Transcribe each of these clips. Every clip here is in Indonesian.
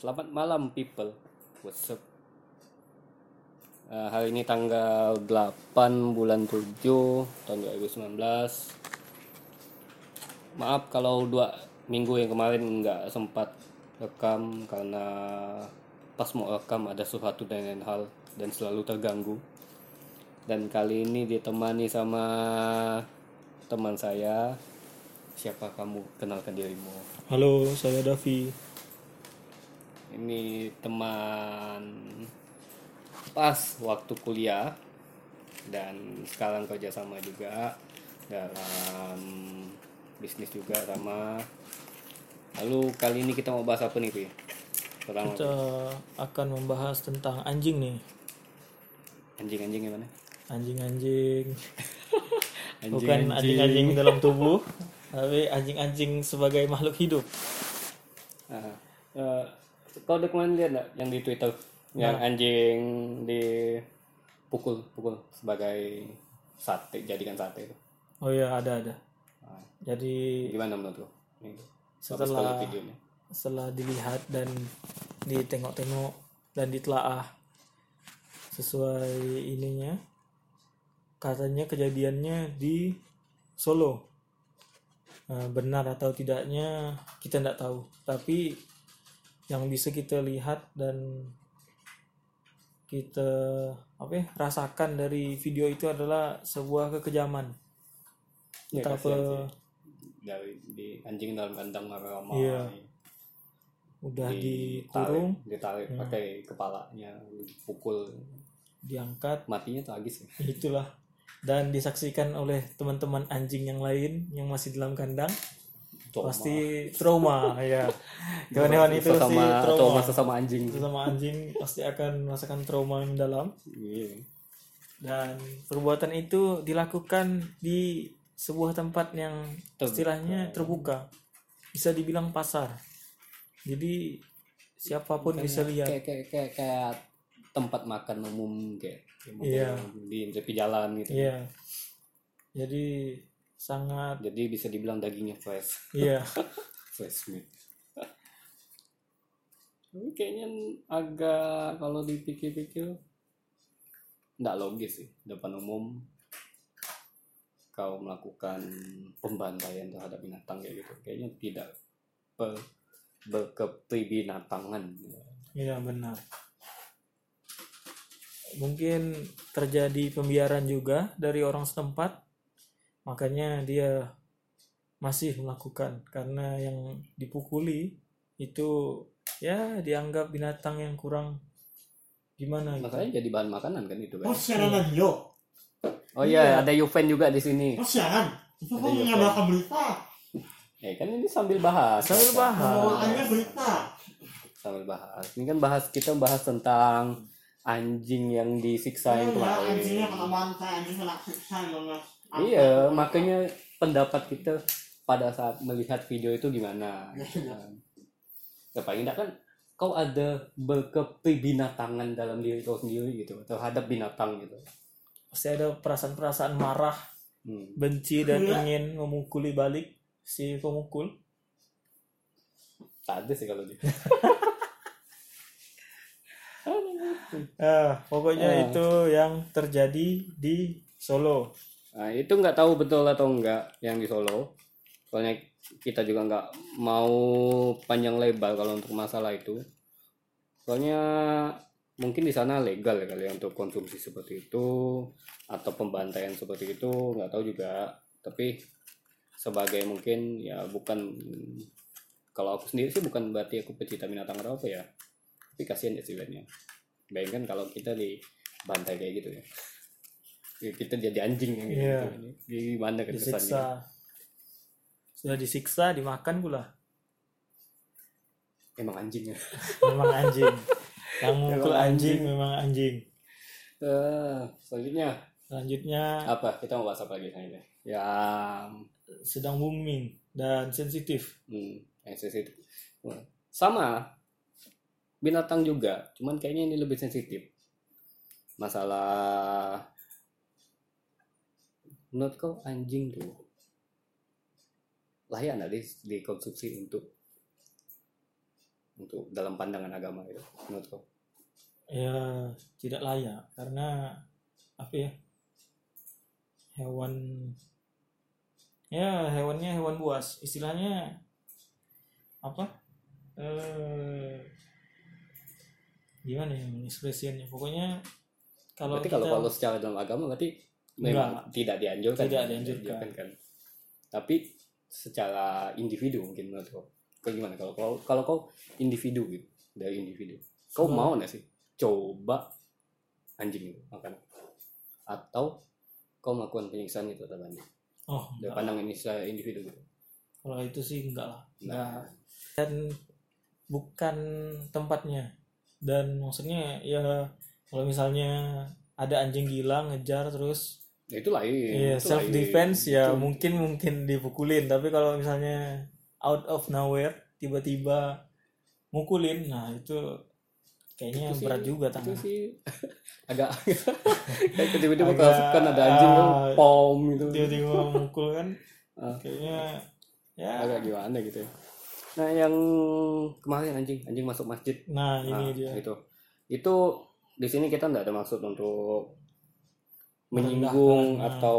Selamat malam people. What's up? Hari ini tanggal 8 bulan 7 tahun 2019. Maaf kalau 2 minggu yang kemarin nggak sempat rekam karena pas mau rekam ada sesuatu dengan hal dan selalu terganggu. Dan kali ini ditemani sama teman saya. Siapa kamu? Kenalkan dirimu. Halo, saya Davi. Ini teman pas waktu kuliah dan sekarang kerja sama juga dalam bisnis juga sama. Lalu kali ini kita mau bahas apa nih, Pi? Pertama, Kita akan membahas tentang anjing nih. anjing-anjing gimana? Anjing-anjing. Bukan anjing-anjing dalam tubuh, tapi anjing-anjing sebagai makhluk hidup. Kau udah kemarin lihat nggak yang di Twitter yang anjing dipukul sebagai sate, jadikan sate itu? Oh iya, ada. Jadi Gimana menurut lo? Ini, setelah videonya. setelah dilihat dan ditengok-tengok dan ditelaah sesuai ininya, katanya kejadiannya di Solo. Benar atau tidaknya kita tidak tahu, tapi yang bisa kita lihat dan kita rasakan dari video itu adalah sebuah kekejaman. Ya, Betapa dari di anjing dalam kandang ramai. Iya. Udah dikurung, ditarik pakai kepalanya, dipukul, diangkat, matinya tragis. itulah, dan disaksikan oleh teman-teman anjing yang lain yang masih dalam kandang. Pasti trauma ya. Hewan-hewan itu pasti trauma. Sesama anjing. Sesama anjing pasti akan merasakan trauma yang mendalam. Iya. Dan perbuatan itu dilakukan di sebuah tempat yang istilahnya terbuka. Bisa dibilang pasar. Jadi siapapun bisa lihat. Kayak tempat makan umum kayak Iya. di tepi jalan gitu. Iya. Jadi sangat. Jadi bisa dibilang dagingnya fresh. Iya. Fresh meat. Tapi kayaknya agak kalau dipikir-pikir nggak logis sih, depan umum kau melakukan pembantaian terhadap binatang kayak gitu. Kayaknya tidak berkepribinatangan. Iya, benar. Mungkin terjadi pembiaran juga dari orang setempat, makanya dia masih melakukan, karena yang dipukuli itu ya dianggap binatang yang kurang gimana gitu. Makanya jadi bahan makanan kan itu kan. Oh, siaran lagi yo. Oh iya, ada Yuven juga di sini. Oh, siaran. Itu kok menyabarkan berita. Kan ini sambil bahas. Bawaannya berita. Sambil bahas. Ini kan kita bahas tentang anjing yang disiksa yang kemarin. Anjingnya pertemuan saya, anjing kena siksa. Iya, makanya pendapat kita pada saat melihat video itu gimana? Ya paling tidak kan kau ada berkepribinatangan dalam diri kau sendiri gitu terhadap binatang gitu. Pasti ada perasaan-perasaan marah, benci dan ingin memukuli balik si pemukul. Tak ada sih kalau gitu. Pokoknya itu yang terjadi di Solo. Nah, itu nggak tahu betul atau enggak yang di Solo. Soalnya kita juga nggak mau panjang lebar kalau untuk masalah itu. Soalnya mungkin di sana legal ya kali untuk konsumsi seperti itu atau pembantaian seperti itu, nggak tahu juga. Tapi sebagai mungkin ya bukan, kalau aku sendiri sih bukan berarti aku pecinta binatang atau apa ya. Tapi kasihan ya istilahnya. Bayangkan kalau kita dibantai kayak gitu ya. Kita jadi anjing yang gitu. Iya. Gimana kesannya? Disiksa. Sudah disiksa, dimakan pula. Emang anjing ya. Memang anjing. Yang mukul anjing memang anjing. Selanjutnya apa? Kita mau bahas apa lagi selanjutnya? Yang sedang booming dan sensitif. Yang sensitif. Sama binatang juga, cuman kayaknya ini lebih sensitif. Masalah menurut kau anjing tuh layak nggak dikonsumsi untuk untuk dalam pandangan agama itu menurut kau? Ya tidak layak karena apa ya, hewannya hewan buas istilahnya, apa gimana ya mengekspresinya, pokoknya kalau Berarti kita kalau secara dalam agama berarti memang tidak dianjurkan. Tidak dianjurkan. kan. Tapi secara individu mungkin menurut kau gimana, kalau kau individu gitu, dari individu kau mau nggak sih coba anjing itu makan, atau kau melakukan penyiksaan itu terhadap anjing dari enggak. pandangan ini saya individu gitu? Kalau itu sih enggak lah. Nah. Dan bukan tempatnya. Dan maksudnya ya kalau misalnya ada anjing gila ngejar terus Ya, itu lain. ya Itu self lain. defense ya Itu- mungkin dipukulin, tapi kalau misalnya out of nowhere tiba-tiba mukulin, nah itu kayaknya itu sih- berat juga itu tangan. sih agak kayak tiba-tiba Agak, kan ada anjing kan pom gitu, Tiba-tiba mukul kan Ah. kayaknya ya. agak gimana gitu ya. Nah yang kemarin anjing masuk masjid, Nah ini dia. itu di sini kita nggak ada maksud untuk menyinggung Merendahkan, atau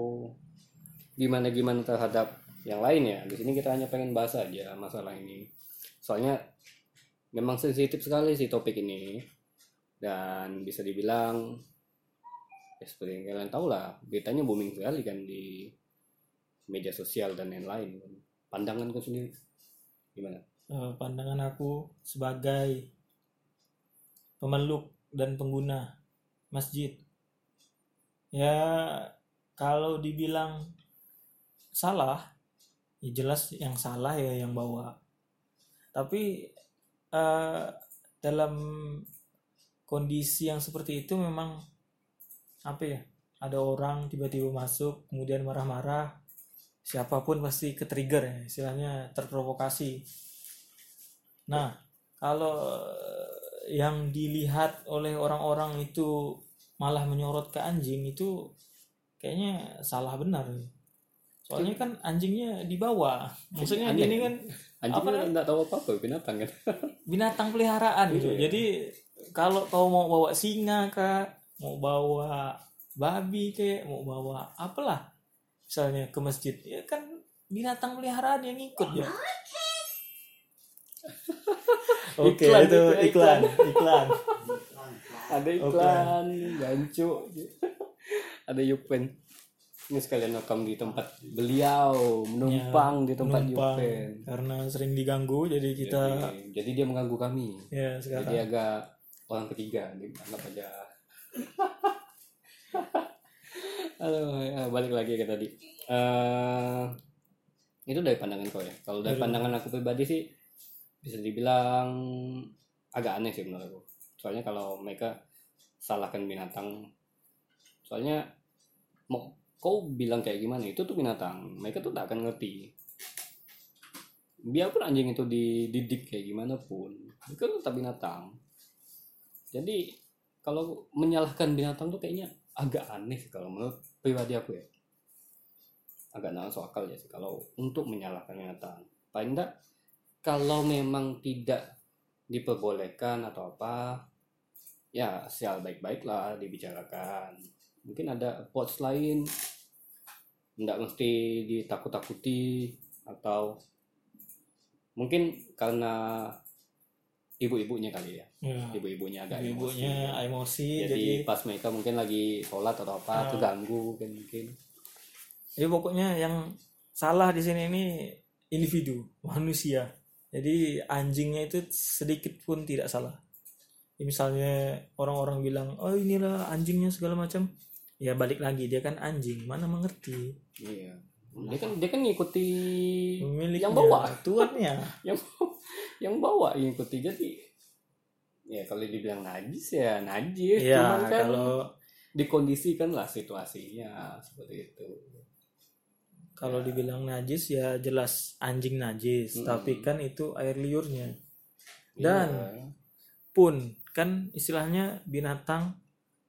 gimana terhadap yang lain ya. Di sini kita hanya pengen bahas aja masalah ini, soalnya memang sensitif sekali sih topik ini, dan bisa dibilang ya seperti yang kalian tahu lah, beritanya booming sekali kan di media sosial dan lain-lain. Pandanganku sendiri gimana? Pandangan aku sebagai pemeluk dan pengguna masjid, ya kalau dibilang salah ya jelas yang salah ya yang bawa, tapi dalam kondisi yang seperti itu memang apa ya, ada orang tiba-tiba masuk kemudian marah-marah, siapapun pasti ke-trigger ya, istilahnya terprovokasi. Nah kalau yang dilihat oleh orang-orang itu malah menyorot ke anjing, itu kayaknya salah benar. Soalnya kan anjingnya dibawa, maksudnya Aneh. ini kan Anjing apa kan nggak tahu apa-apa, binatang kan. binatang peliharaan gitu. Iya. Jadi kalau kau mau bawa singa kah, mau bawa babi kek, mau bawa apalah misalnya ke masjid, ya kan binatang peliharaan yang ikut ya. Oke, Iklan, itu iklan. iklan. Ada iklan, gancu, ada Yupen. Ini sekalian rekam di tempat beliau, menumpang di tempat Menumpang, Yupen. karena sering diganggu, jadi kita Jadi dia mengganggu kami. ya sekarang. Jadi agak orang ketiga, anggap aja. Halo, balik lagi ke tadi. Itu dari pandangan kau ya. Kalau dari pandangan aku pribadi sih bisa dibilang agak aneh sih menurut aku. Soalnya kalau mereka salahkan binatang, soalnya mau kau bilang kayak gimana, itu tuh binatang, mereka tuh tak akan ngerti. Biarpun anjing itu dididik kayak gimana pun, itu kan tetap binatang. Jadi kalau menyalahkan binatang tuh kayaknya agak aneh sih kalau menurut pribadi aku ya. Agak nggak masuk akal ya sih kalau untuk menyalahkan binatang. Paling enggak kalau memang tidak diperbolehkan atau apa, ya secara baik-baik lah dibicarakan. Mungkin ada approach lain, nggak mesti ditakut-takuti, atau mungkin karena ibu-ibunya kali ya, Ya, ibu-ibunya agak ibunya emosi, jadi pas mereka mungkin lagi sholat atau apa terganggu kan mungkin. jadi pokoknya yang salah di sini ini individu manusia. Jadi anjingnya itu sedikit pun tidak salah. Ya, misalnya orang-orang bilang, oh inilah anjingnya segala macam, ya balik lagi dia kan anjing, mana mengerti. Iya, dia kan ngikuti Pemiliknya, yang bawa, tuannya. yang bawa ngikuti. Jadi ya kalau dibilang najis ya najis, Ya cuman kan kalau dikondisikan lah situasinya seperti itu. kalau dibilang najis ya jelas anjing najis, tapi kan itu air liurnya. Dan Iya. pun kan istilahnya binatang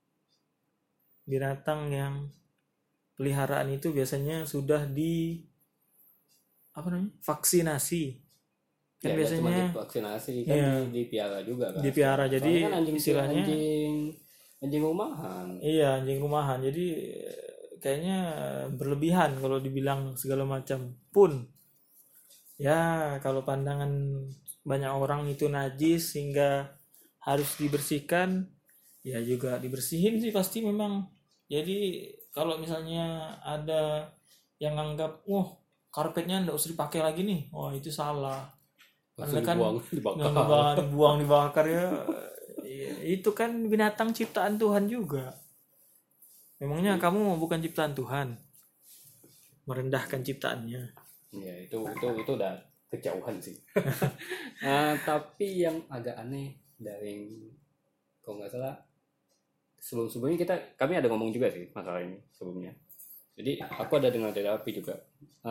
yang peliharaan itu biasanya sudah vaksinasi Kan nggak cuma biasanya divaksinasi kan, Iya. dipiara juga kan. dipiara, jadi Soalnya kan istilahnya anjing rumahan. iya anjing rumahan, jadi kayaknya berlebihan kalau dibilang segala macam pun. Ya kalau pandangan banyak orang itu najis sehingga harus dibersihkan, ya juga dibersihin sih pasti memang. Jadi kalau misalnya ada yang anggap, wah karpetnya nggak usah dipakai lagi nih, wah itu salah. Karena kan dibuang dibakar ya. Itu kan binatang ciptaan Tuhan juga. Memangnya kamu bukan ciptaan Tuhan? Merendahkan ciptaannya. Ya itu udah kejauhan sih. Tapi yang agak aneh dari, kalau nggak salah sebelumnya kami ada ngomong juga sih masalah ini sebelumnya. Jadi aku ada dengar dari Api juga.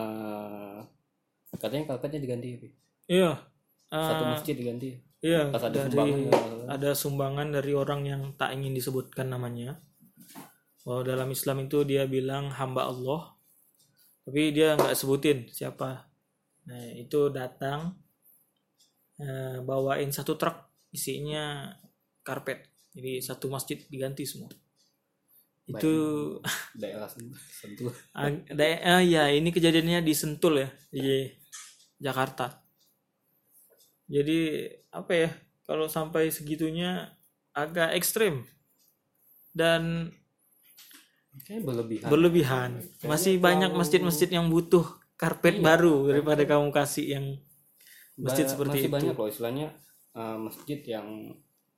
Katanya karpetnya diganti ya, Pi? Iya. Satu masjid diganti. Iya. Pas ada sumbangan. Ada sumbangan dari orang yang tak ingin disebutkan namanya. Bahwa dalam Islam itu dia bilang hamba Allah, tapi dia nggak sebutin siapa. Nah itu datang bawain satu truk isinya karpet, jadi satu masjid diganti semua. Itu Daerah Sentul. ya ini kejadiannya di Sentul ya, di Jakarta. Jadi apa ya, kalau sampai segitunya agak ekstrem dan Kayak berlebihan. Masih banyak masjid-masjid yang butuh karpet baru daripada kamu kasih yang masjid seperti masih itu. banyak loh istilahnya masjid yang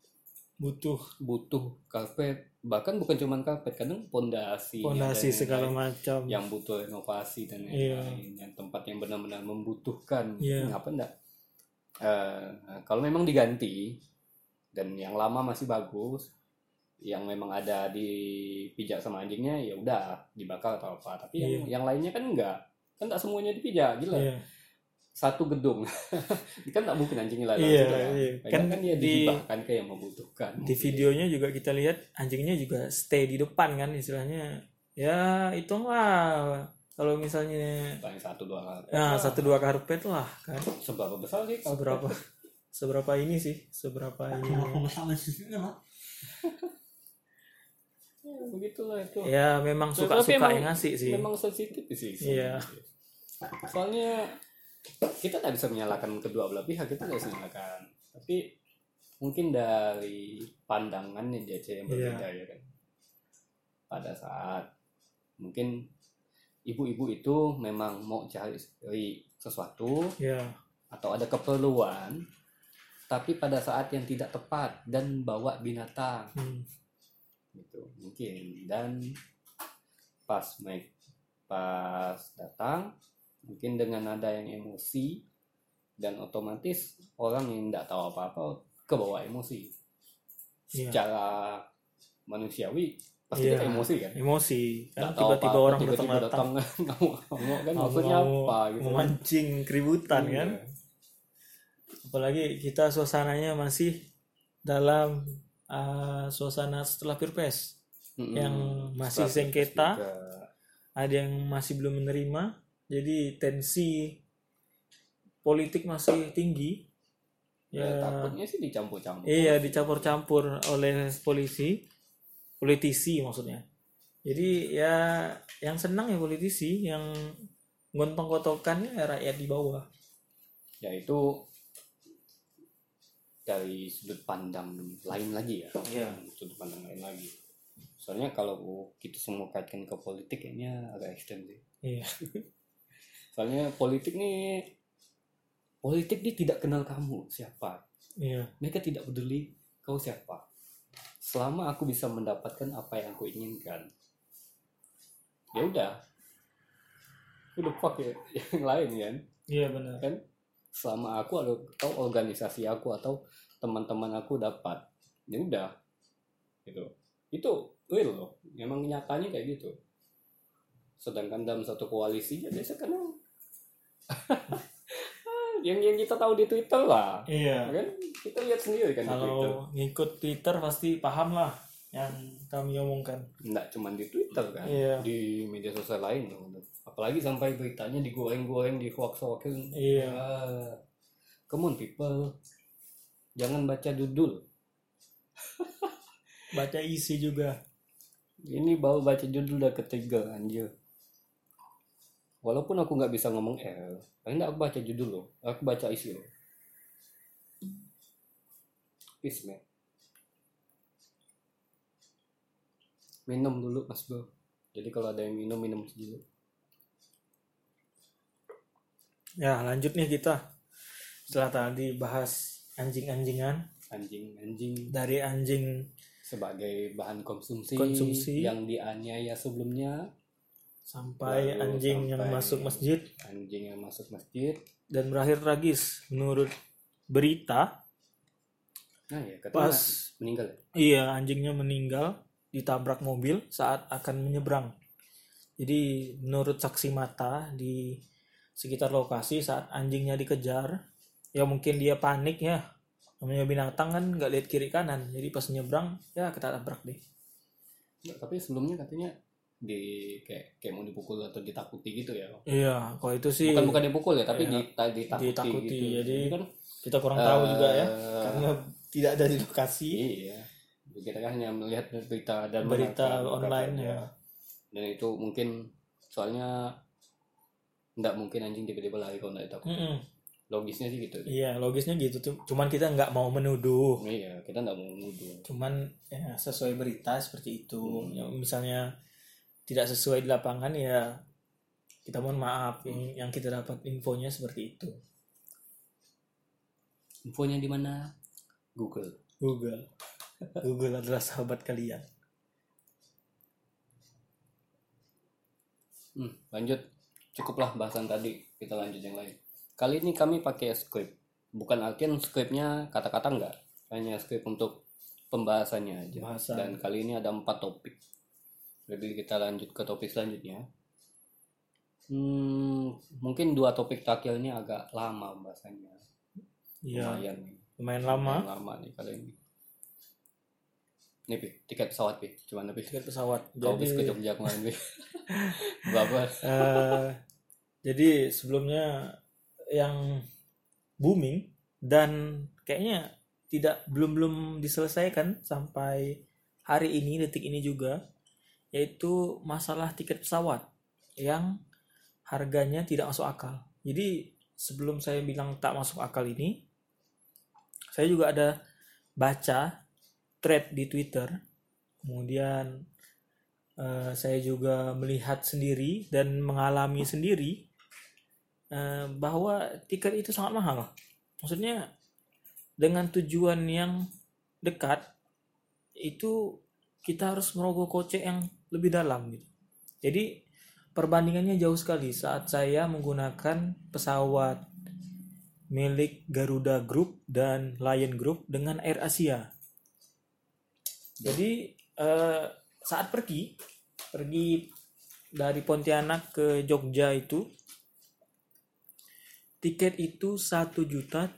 butuh karpet, bahkan bukan cuma karpet, kadang pondasi segala macam yang butuh renovasi dan lain-lain, yang tempat yang benar-benar membutuhkan. Ngapa enggak kalau memang diganti dan yang lama masih bagus, yang memang ada dipijak sama anjingnya, ya udah dibakar atau apa. Tapi yang lainnya kan enggak, kan tak semuanya dipijak, gila. Satu gedung kan tak mungkin anjingnya lalu kan dia dihibahkan ke yang membutuhkan. Di videonya juga kita lihat anjingnya juga stay di depan kan, istilahnya ya hitunglah kalau misalnya paling 1-2 karpet. Nah 1-2 karpet lah kan. Seberapa besar sih? Seberapa ini sih? Seberapa ini? Begitulah itu. Ya memang suka-suka yang ngasih sih. Memang sensitif sih. Iya. Soalnya kita tak bisa menyalahkan kedua belah pihak, kita tak bisa menyalahkan. Tapi mungkin dari pandangannya dia aja yang berbeda ya kan. Pada saat mungkin ibu-ibu itu memang mau cari sesuatu atau ada keperluan, tapi pada saat yang tidak tepat dan bawa binatang. Gitu mungkin, dan pas datang mungkin dengan ada yang emosi, dan otomatis orang yang tidak tahu apa-apa kebawa emosi secara manusiawi, pasti kita emosi kan, kan tiba-tiba orang datang ngamuk kan, maksudnya apa gitu, memancing keributan kan. Apalagi kita suasananya masih dalam suasana setelah Pilpres yang masih sengketa, ada yang masih belum menerima, jadi tensi politik masih tinggi. Takutnya sih dicampur-campur. Iya, dicampur-campur oleh politisi maksudnya. Jadi ya yang senang ya politisi, yang gontong-gotokannya rakyat di bawah. Ya itu dari sudut pandang lain lagi ya. Sudut pandang lain lagi. Soalnya kalau kita semua kaitkan ke politik kayaknya agak ekstrem sih. Iya. Soalnya politik nih tidak kenal kamu siapa. Mereka tidak peduli kau siapa. Selama aku bisa mendapatkan apa yang aku inginkan, ya udah fuck ya yang lain kan. Iya benar. Kan selama aku atau organisasi aku atau teman-teman aku dapat, ya udah gitu. Itu real loh, memang nyatanya kayak gitu. Sedangkan dalam satu koalisi ya biasa kan yang kita tahu di Twitter lah. Iya. Kan kita lihat sendiri kan. Kalau ngikut Twitter pasti paham lah yang kami omongkan. Nggak cuma di Twitter kan, di media sosial lain loh. Apalagi sampai beritanya digoreng-goreng, di hoax-hoaxin. Iya. Come on people, jangan baca judul. Baca isi juga. Ini baru baca judul udah ketiga anjir. Walaupun aku nggak bisa ngomong L, paling nggak aku baca judul loh, aku baca isi loh. Peace man. Minum dulu mas bro. Jadi kalau ada yang minum dulu. Ya lanjut nih kita. Setelah tadi bahas anjing-anjingan, Anjing dari anjing sebagai bahan konsumsi yang dianiaya sebelumnya, sampai lalu anjing yang sampai masuk masjid, anjing yang masuk masjid. dan berakhir tragis menurut berita. Nah ya, katanya Pas meninggal. iya, anjingnya meninggal ditabrak mobil saat akan menyeberang. Jadi menurut saksi mata di sekitar lokasi saat anjingnya dikejar, ya mungkin dia panik ya. Namanya binatang kan nggak lihat kiri kanan, jadi pas nyebrang ya ketabrak deh. Nggak, tapi sebelumnya katanya kayak mau dipukul atau ditakuti gitu ya. Iya, kalau itu sih Bukan dipukul ya, tapi Iya, ditakuti gitu. Jadi kan kita kurang tahu juga ya, eh, karena tidak ada di lokasi. iya. Kita kan hanya melihat berita dan Berita mendengar online kabarnya. ya. Dan itu mungkin soalnya nggak mungkin anjing tiba-tiba lari kalau nggak ditakuti. Mm-mm. Logisnya sih gitu. Iya, logisnya gitu tuh. Cuman kita nggak mau menuduh. Iya, kita nggak mau nuduh. Cuman ya sesuai berita seperti itu. Ya, misalnya tidak sesuai di lapangan ya kita mohon maaf. Yang kita dapat infonya seperti itu. Infonya di mana? Google. Google adalah sahabat kalian. Lanjut. Cukuplah bahasan tadi. Kita lanjut yang lain. Kali ini kami pakai script. Bukan artian scriptnya kata-kata enggak. Hanya script untuk pembahasannya aja. Bahasan. Dan kali ini ada 4 topik. Jadi kita lanjut ke topik selanjutnya. Mungkin 2 topik terakhir ini agak lama pembahasannya. Iya, Lumayan lumayan lama. lama nih kali ini. Nih Pi, tiket pesawat Pi. Cuman Pi. Tiket pesawat. Kau bis ke Jogja kemarin Pi. Berapa? Jadi sebelumnya yang booming dan kayaknya belum diselesaikan sampai hari ini, detik ini juga, yaitu masalah tiket pesawat yang harganya tidak masuk akal. Jadi sebelum saya bilang tak masuk akal ini, saya juga ada baca thread di Twitter, kemudian saya juga melihat sendiri dan mengalami sendiri bahwa tiket itu sangat mahal. Maksudnya dengan tujuan yang dekat itu kita harus merogoh kocek yang lebih dalam gitu. Jadi perbandingannya jauh sekali saat saya menggunakan pesawat milik Garuda Group dan Lion Group dengan Air Asia. Jadi saat pergi dari Pontianak ke Jogja itu tiket itu 1.300.000.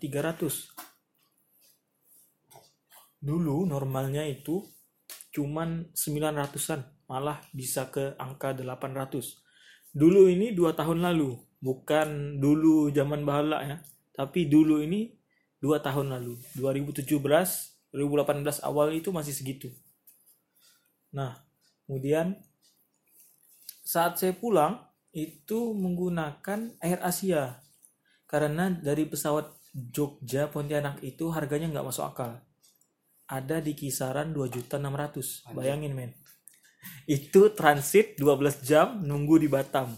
Dulu normalnya itu cuman 900-an, malah bisa ke angka 800. Dulu ini 2 tahun lalu, bukan dulu zaman bahala ya, tapi dulu ini 2 tahun lalu, 2017, 2018 awal itu masih segitu. Nah, kemudian saat saya pulang itu menggunakan Air Asia. Karena dari pesawat Jogja Pontianak itu harganya nggak masuk akal. Ada di kisaran 2.600.000. Bayangin men. Itu transit 12 jam nunggu di Batam.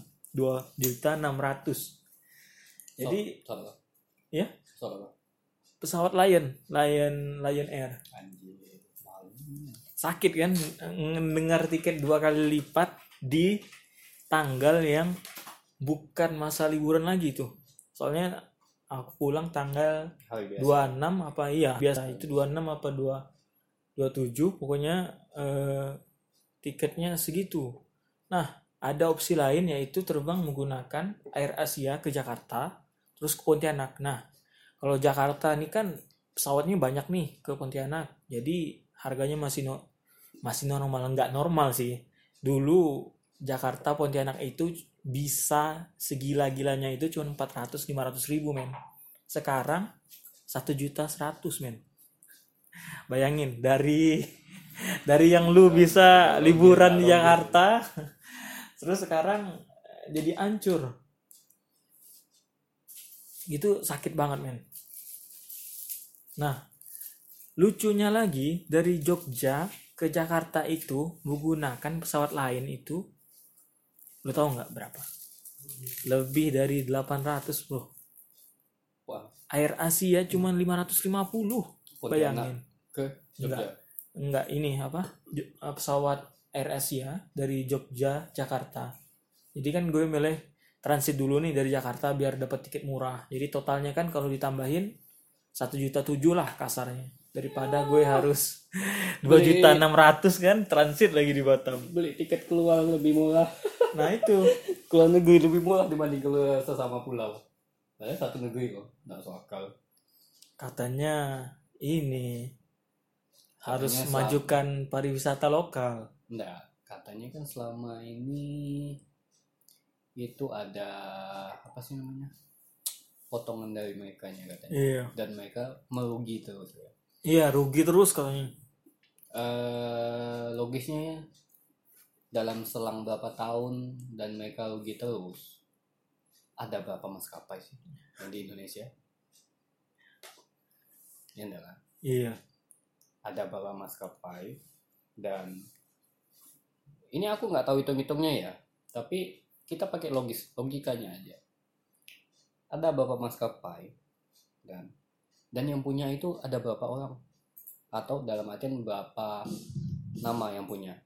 2.600.000. Jadi ya? Pesawat Lion Air. Anjir, malu. Sakit kan mendengar tiket 2 kali lipat di tanggal yang bukan masa liburan lagi tuh. Soalnya aku pulang tanggal 26 apa iya biasa itu 26 apa 27 pokoknya tiketnya segitu. Nah, ada opsi lain yaitu terbang menggunakan Air Asia ke Jakarta terus ke Pontianak. Nah, kalau Jakarta ini kan pesawatnya banyak nih ke Pontianak. Jadi harganya masih normal, enggak normal sih. Dulu Jakarta Pontianak itu bisa segila-gilanya itu cuma 400-500 ribu men. Sekarang 1.100.000 men. Bayangin dari yang lu bisa liburan di Jakarta terus sekarang jadi hancur. Itu sakit banget men. Nah, lucunya lagi dari Jogja ke Jakarta itu menggunakan pesawat lain itu, lu tahu nggak berapa? Lebih dari 800 bro. Wah, Air Asia cuma 550. Bayangin. ke Jogja. Enggak ini apa? Pesawat Air Asia dari Jogja Jakarta. Jadi kan gue milih transit dulu nih dari Jakarta biar dapat tiket murah. Jadi totalnya kan kalau ditambahin 1.700.000 lah kasarnya. Daripada gue harus 2.600.000 kan transit lagi di Batam. Beli tiket keluar lebih murah. Nah itu Keluar negeri lebih murah dibanding keluar sesama pulau. Saya satu negeri kok, nggak masuk akal. katanya ini harus Katanya majukan pariwisata lokal. Enggak, katanya kan selama ini itu ada apa sih namanya? Potongan dari merekanya katanya. Iya. Dan mereka merugi terus ya. Iya rugi terus katanya. Logisnya dalam selang berapa tahun dan mereka rugi terus. Ada berapa maskapai sih yang di Indonesia? Ya enggak kan? Iya. Ada berapa maskapai dan ini aku nggak tahu hitung-hitungnya ya, tapi kita pakai logikanya aja. Ada berapa maskapai dan yang punya itu ada berapa orang, atau dalam artian berapa nama yang punya.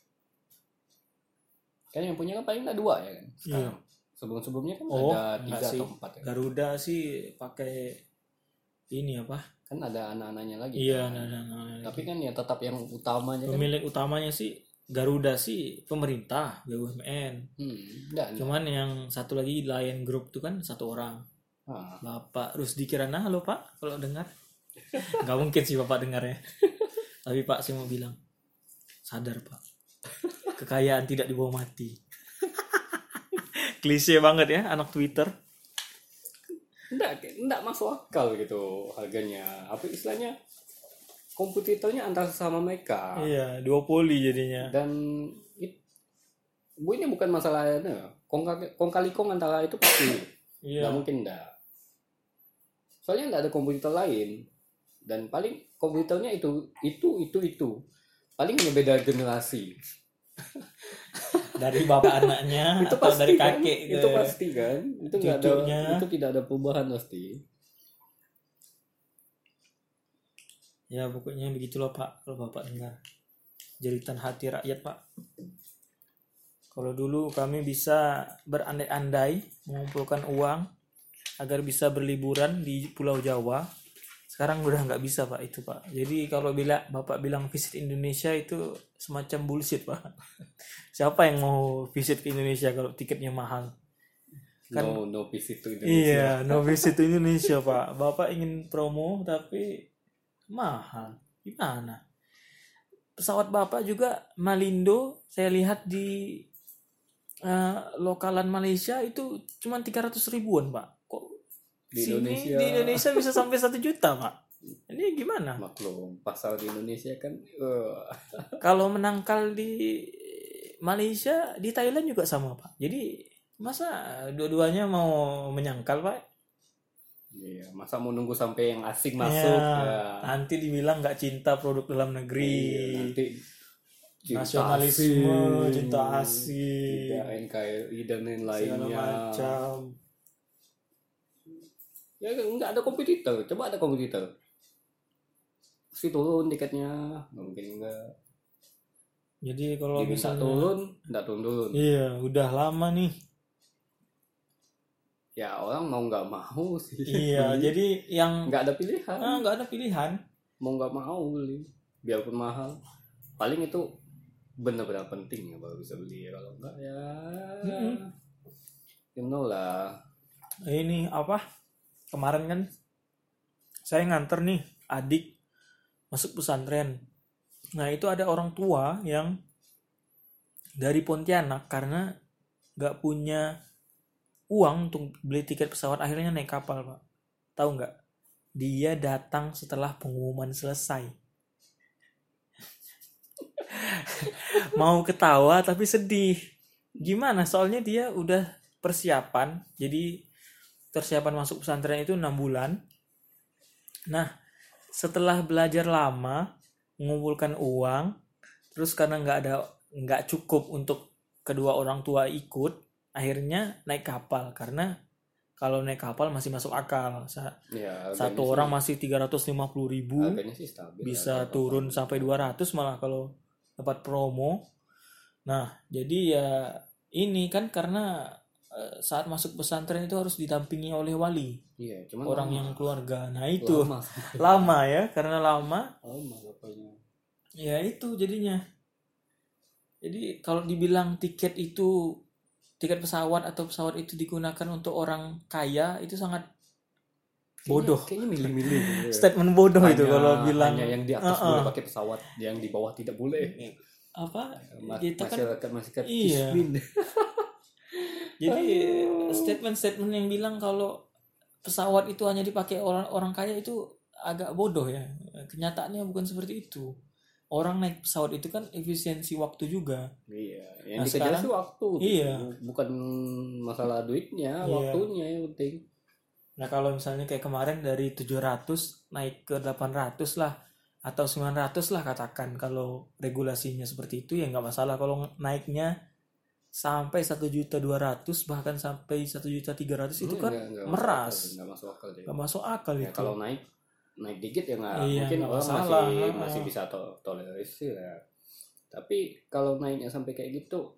Kan yang punya kan paling ada 2 ya kan sekarang. Sebelum-sebelumnya kan ada 3 atau 4 ya. Garuda sih pakai ini apa? Kan ada anak-anaknya lagi. Iya, kan. nah. Tapi kan ya tetap yang utamanya kan. Pemilik utamanya sih Garuda sih pemerintah BUMN. Enggak. Cuman yang satu lagi Lion Group tuh kan 1 orang. Bapak Rusdi Kirana, halo Pak, kalau dengar. Gak mungkin sih Bapak dengar ya. Tapi Pak saya mau bilang, sadar Pak, kekayaan tidak dibawa mati. Klise banget ya anak Twitter. Enggak masuk akal gitu harganya. Apa istilahnya? Kompetitornya antar sama mereka. Iya, duopoli jadinya. Dan ini bukan masalahnya. Kong kali kong antara itu pasti. Iya. Nggak mungkin enggak. Soalnya enggak ada kompetitor lain. Dan paling kompetitornya itu. Paling hanya beda generasi. Dari bapak anaknya Itu atau pasti dari kan? kakek Itu pasti kan? Itu nggak ada. cucunya. Itu tidak ada perubahan pasti. Ya pokoknya begitulah Pak, kalau Bapak dengar jeritan hati rakyat Pak. Kalau dulu kami bisa berandai-andai mengumpulkan uang agar bisa berliburan di Pulau Jawa, sekarang udah nggak bisa Pak itu Pak. Jadi kalau Bapak bilang visit Indonesia itu semacam bullshit Pak. Siapa yang mau visit ke Indonesia kalau tiketnya mahal? Kan, no visit to Indonesia. Iya, no visit to Indonesia Pak. Bapak ingin promo tapi mahal. Gimana? Pesawat Bapak juga Malindo, saya lihat di lokalan Malaysia itu cuma 300 ribuan Pak. Kok Di di Indonesia bisa sampai 1 juta Pak? Ini gimana? Maklum, pasar di Indonesia kan Kalau menangkal di Malaysia, di Thailand juga sama Pak. Jadi masa dua-duanya mau menyangkal Pak? iya, masa mau nunggu sampai yang asing masuk ya. Nanti dibilang nggak cinta produk dalam negeri. Iya, nanti cinta Nasionalisme, asing, cinta asing, tidak NKRI dan segala lain-lainnya. macam. Ya nggak ada kompetitor. Coba ada kompetitor. Pasti turun tiketnya, nggak mungkin enggak. Jadi kalau Diminta misalnya turun, nggak turun. iya udah lama nih. Ya orang mau nggak mau sih. Iya, jadi yang Nggak ada pilihan. nggak ada pilihan. Mau nggak mau beli, biarpun mahal. Paling itu benar-benar penting ya baru bisa beli. Kalau enggak ya, you know lah. Ini apa? Kemarin kan saya nganter nih adik masuk pesantren. Nah itu ada orang tua yang dari Pontianak karena nggak punya uang untuk beli tiket pesawat akhirnya naik kapal Pak. Tahu nggak? dia datang setelah pengumuman selesai. Mau ketawa tapi sedih. Gimana? Soalnya dia udah persiapan. Jadi persiapan masuk pesantren itu 6 bulan. Nah, setelah belajar lama, mengumpulkan uang, terus karena nggak cukup untuk kedua orang tua ikut, akhirnya naik kapal. Karena kalau naik kapal masih masuk akal. Ya, Satu harganya orang masih 350.000, harganya sih stabil. bisa turun sampai 200 malah kalau dapat promo. Nah, jadi ya ini kan karena saat masuk pesantren itu harus didampingi oleh wali, Iya, cuman orang lama. yang keluarga. Nah itu lama. lama ya, karena lama Lama pokoknya. ya itu jadinya. Jadi kalau dibilang tiket pesawat atau pesawat itu digunakan untuk orang kaya, itu sangat bodoh. Kayaknya milih-milih gitu ya. Statement bodoh itu kalau bilang hanya yang di atas boleh pakai pesawat, yang di bawah tidak boleh. apa kita kan Masyarakat iya. kismin. Jadi statement-statement yang bilang kalau pesawat itu hanya dipakai orang kaya itu agak bodoh ya. Kenyataannya bukan seperti itu. Orang naik pesawat itu kan efisiensi waktu juga. Iya, yang Nah, dikejar sekarang- sih waktu. Iya. Bukan masalah duitnya, Iya. waktunya yang penting. Nah kalau misalnya kayak kemarin dari 700 naik ke 800 lah atau 900 lah katakan, kalau regulasinya seperti itu ya nggak masalah. Kalau naiknya sampai 1.200.000 bahkan sampai 1.300.000 itu kan Nggak meras, nggak masuk akal deh. nggak masuk akal Ya, itu. kalau naik dikit ya nggak, Iya, mungkin nggak orang masalah. masih bisa toleransi lah. Tapi kalau naiknya sampai kayak gitu,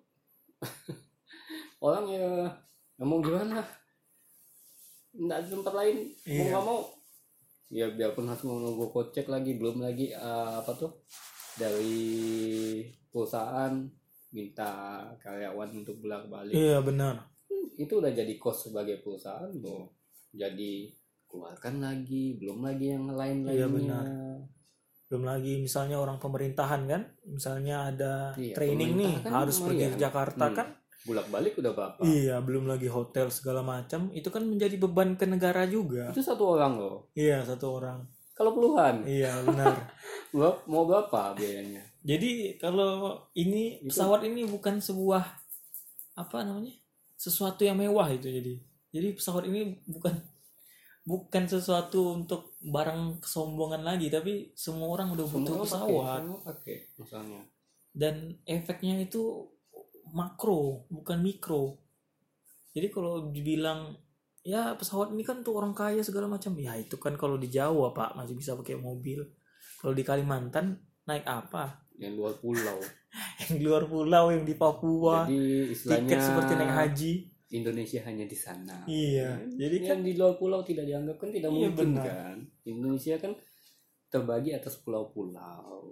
orang ya ngomong gimana? Nggak ada tempat lain, mau Iya. nggak mau. Ya biarpun harus menunggu kocek lagi, belum lagi apa tuh dari perusahaan minta karyawan untuk bolak-balik. Iya benar. Itu udah jadi cost sebagai perusahaan loh. Jadi keluarkan lagi, belum lagi yang lain-lainnya. Iya, benar. Belum lagi misalnya orang pemerintahan kan, misalnya ada Iya, training nih pemerintah kan harus pergi lumayan. ke Jakarta kan. Bolak-balik udah berapa? Iya, belum lagi hotel segala macam. Itu kan menjadi beban ke negara juga. Itu satu orang loh. Iya, satu orang. Kalau puluhan, Iya, benar. mau berapa biayanya? Jadi kalau ini pesawat ini bukan sebuah apa namanya? Sesuatu yang mewah itu Jadi pesawat ini bukan sesuatu untuk barang kesombongan lagi, tapi semua orang udah butuh pesawat. Semua pakai misalnya. Dan efeknya itu makro bukan mikro. Jadi kalau dibilang ya pesawat ini kan untuk orang kaya segala macam, ya itu kan kalau di Jawa Pak masih bisa pakai mobil. Kalau di Kalimantan naik apa? Yang luar pulau. Yang di luar pulau, yang di Papua, Jadi istilahnya tiket seperti naik haji. Indonesia hanya di sana. Iya, jadi Yang kan di luar pulau tidak dianggap kan tidak Iya, mungkin benar. kan. Indonesia kan terbagi atas pulau-pulau.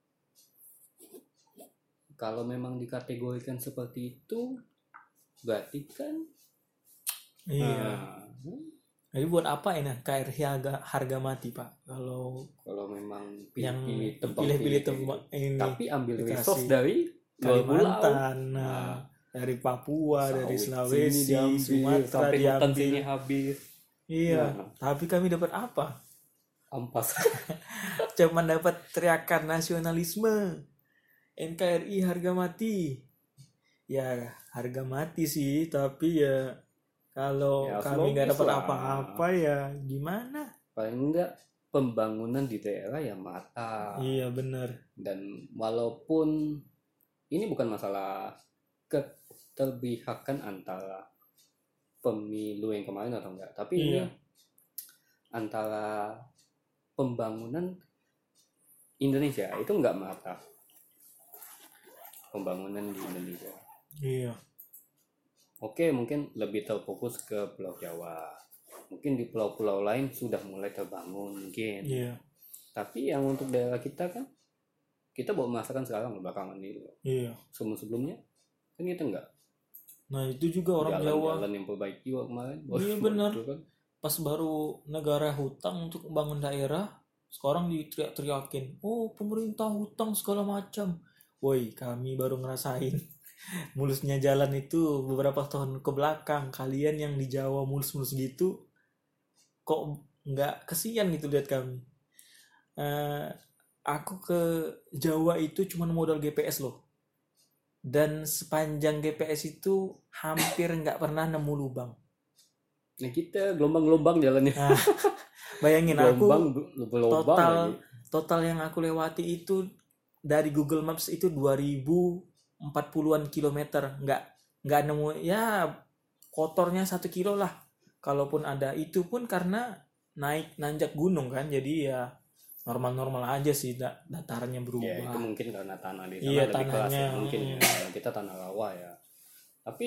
Kalau memang dikategorikan seperti itu, berarti kan iya. Jadi buat apa ini KRI harga mati Pak? Kalau memang yang pilih-pilih pilih-pilih tempat, tempat ini tapi ambil dikasih resource dari luar pulau. Kalimantan, dari Papua, dari Sawit Sulawesi, sini diambil, Sumatera sampai hutan diambil. sini habis. Iya, Nah. tapi kami dapat apa? Ampas. Cuman dapat teriakan nasionalisme. NKRI harga mati. Ya, harga mati sih, tapi ya kalau Ya, kami nggak logis dapat lah. apa-apa ya gimana? Paling enggak pembangunan di daerah yang matang. Iya, benar. Dan walaupun ini bukan masalah keterpihakan antara pemilu yang kemarin atau enggak, tapi ini Iya. antara pembangunan Indonesia itu enggak merata. Pembangunan di Indonesia. Iya. Oke, mungkin lebih terfokus ke Pulau Jawa. Mungkin di pulau-pulau lain sudah mulai terbangun mungkin. Iya. Tapi yang untuk daerah kita kan, kita baru merasakan sekarang belakangan ini. Iya. Sebelum-sebelumnya kan kita enggak. Nah, itu juga orang Jawa Jalan yang perbaiki kemarin. Iya, benar. Itu kan. pas baru negara hutang untuk membangun daerah, sekarang diteriak-teriakin, oh pemerintah hutang segala macam. Woi, kami baru ngerasain mulusnya jalan itu beberapa tahun ke belakang. Kalian yang di Jawa mulus-mulus gitu, kok nggak kesian gitu lihat kami. Aku ke Jawa itu cuman modal GPS loh, dan sepanjang GPS itu hampir nggak pernah nemu lubang. Nah kita gelombang-gelombang jalannya. Nah, bayangin aku Gelombang total yang aku lewati itu dari Google Maps itu 2040-an kilometer, nggak nemu ya, kotornya 1 kilo lah, kalaupun ada, itu pun karena nanjak gunung kan, jadi ya normal-normal aja sih, datarannya berubah. Ya itu mungkin karena tanah di sana Iya, lebih keras ya, tanahnya. mungkin ya. Kalau kita tanah rawa ya. Tapi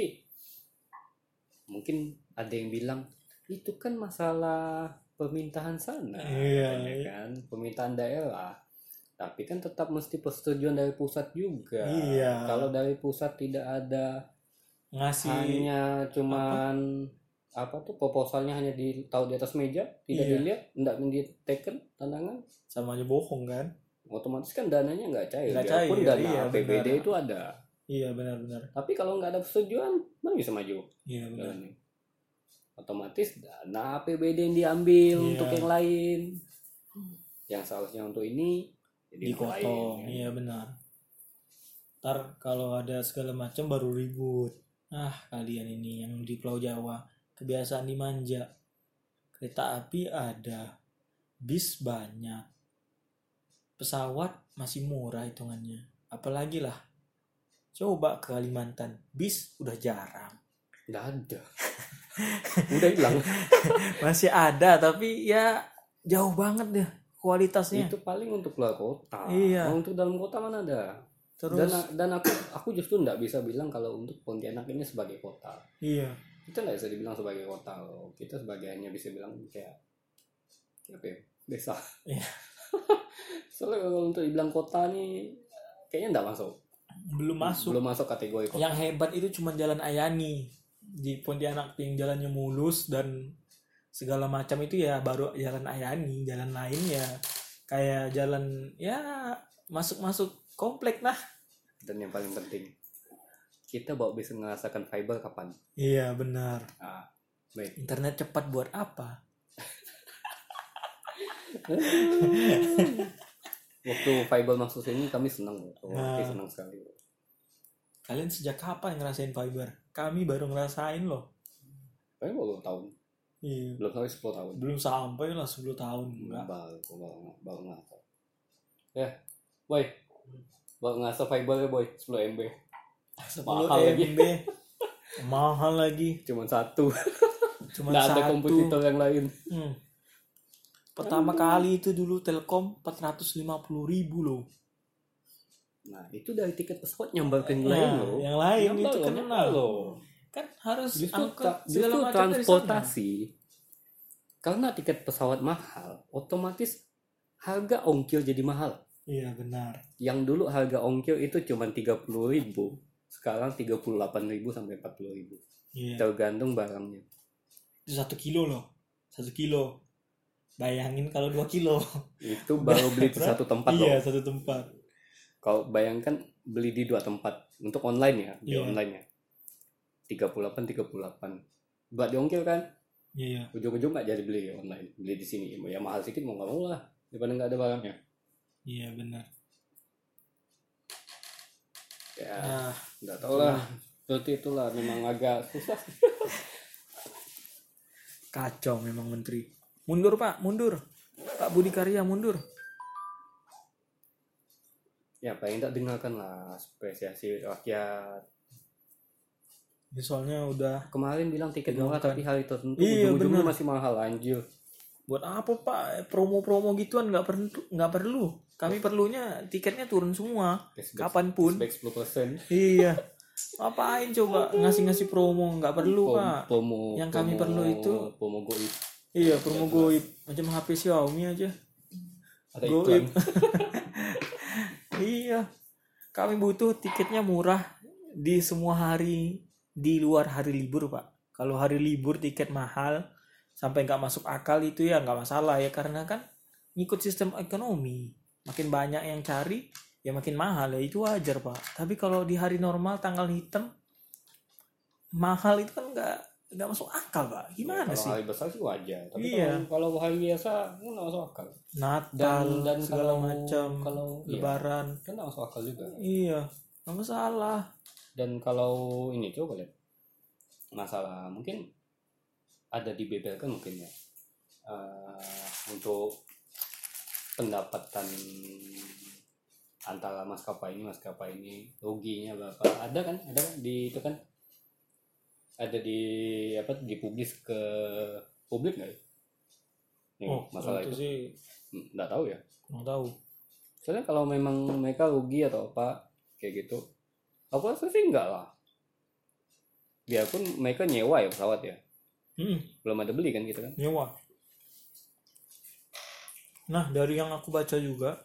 mungkin ada yang bilang itu kan masalah permintaan sana, Iya. katanya kan, permintaan daerah. Tapi kan tetap mesti persetujuan dari pusat juga. Iya. Kalau dari pusat tidak ada, Ngasih hanya cuman apa tuh proposalnya hanya ditaruh di atas meja, tidak Iya. dilihat, tidak diteken tantangan, sama aja bohong kan. otomatis kan dananya nggak cair. Nggak Biarpun cair, dana iya, APBD benar. itu ada. Iya, benar-benar. Tapi kalau nggak ada persetujuan, mana bisa maju Iya, benar. jalannya. Otomatis dana APBD yang diambil Iya. untuk yang lain, yang seharusnya untuk ini jadi untuk lain, Dipotong. kan. Iya, benar. Ntar kalau ada segala macam baru ribut. Kalian ini yang di Pulau Jawa kebiasaan dimanja. Kereta api ada, bis banyak, pesawat masih murah hitungannya. Apalagi lah, coba ke Kalimantan, bis udah jarang. Nggak ada. Udah hilang. Masih ada tapi ya jauh banget deh kualitasnya. Itu paling untuk luar kota. Iya. Untuk dalam kota mana ada. Terus Dan aku justru nggak bisa bilang kalau untuk Pontianak ini sebagai kota. iya, Kita nggak bisa dibilang sebagai kota loh. Kita sebagai hanya bisa bilang kayak apa ya, desa. Iya. Soalnya kalau untuk dibilang kota nih kayaknya nggak masuk. belum masuk. Belum masuk kategori kota. Yang hebat itu cuma Jalan Ayani di Pontianak, yang jalannya mulus dan segala macam itu ya baru Jalan Ayani. Jalan lain ya kayak jalan ya masuk komplek lah. Dan yang paling penting, kita bisa merasakan fiber kapan? Iya, benar. Baik. Internet cepat buat apa? Waktu fiber masuk sini kami senang loh. Nah. Kami senang sekali. Kalian sejak kapan ngerasain fiber? Kami baru ngerasain loh. Kami baru tahun, Iya. belum sampai 10 tahun. Belum sampai lah 10 tahun. Enggak. Baru ngasih. Ya, boy. Baru ngasih fiber ya boy, 10 MB. 10 Mahal lagi. MB. Mahal lagi. Cuman satu. Cuma Nggak ada satu. kompetitor yang lain. Pertama kali itu dulu Telkom 450.000 loh. Nah, itu dari tiket pesawat nyambar ke yang Nah, lain loh. yang lain Nyambar itu loh, kena nyambar loh. Kan harus Justru, angkut segala justru macam dari sana. transportasi. Karena tiket pesawat mahal, otomatis harga ongkir jadi mahal. Iya, benar. Yang dulu harga ongkir itu cuma 30.000, sekarang 38.000 sampai 40.000. Iya. Tergantung barangnya. Itu 1 kilo loh. 1 kilo. Bayangin kalau 2 kilo. Itu baru beli di satu tempat loh. Iya, satu tempat. Kalau bayangkan beli di 2 tempat untuk online ya, di Iya. online ya. 38. Buat diongkir kan, Iya. ujung-ujung nggak jadi beli online, beli di sini. Ya mahal sedikit mau nggak mau lah, daripada nggak ada barangnya. Iya, benar. Ya, Nah, nggak tahu lah. Seperti itulah, memang agak susah. kacau memang menteri. Mundur Pak, mundur. Pak Budi Karya mundur. Ya paling tak dengarkan lah apresiasi rakyat. Ya, soalnya udah Kemarin bilang tiket murah tapi hari tertentu Iya, ujung-ujungnya bener. masih mahal anjir. buat apa Pak? Promo-promo gituan nggak perlu. Kami perlunya tiketnya turun semua. Kapanpun. Cashback 10%. Iya. Apain coba ngasih promo, nggak perlu Pak. Promo Yang kami perlu itu promo goib. iya, promo goib macam HP Xiaomi aja. Ada Goib. iklan. Iya. Kami butuh tiketnya murah di semua hari di luar hari libur Pak. Kalau hari libur tiket mahal sampai nggak masuk akal itu ya nggak masalah ya, karena kan ngikut sistem ekonomi. Makin banyak yang cari ya makin mahal ya, itu wajar Pak. Tapi kalau di hari normal tanggal hitam mahal itu kan nggak masuk akal Pak. Gimana Kalau sih? hari besar sih wajar, tapi Iya. kalau hari biasa nggak masuk akal. Natal Dan segala kalau- macam, kalau iya. Lebaran. Kan nggak masuk akal juga. Iya, nggak masalah. Dan kalau ini coba lihat masalah mungkin ada dibebelkan mungkin ya. Untuk pendapatan antara maskapai ini ruginya berapa, ada kan di itu kan ada di dipublis ke publik nggak ya? Nih, masalah itu itu sih nggak tahu ya, nggak tahu. soalnya kalau memang mereka rugi atau apa kayak gitu, aku rasa sih enggak lah, biarpun mereka nyewa ya pesawat ya, belum ada beli kan gitu kan. Nyewa. Nah, dari yang aku baca juga,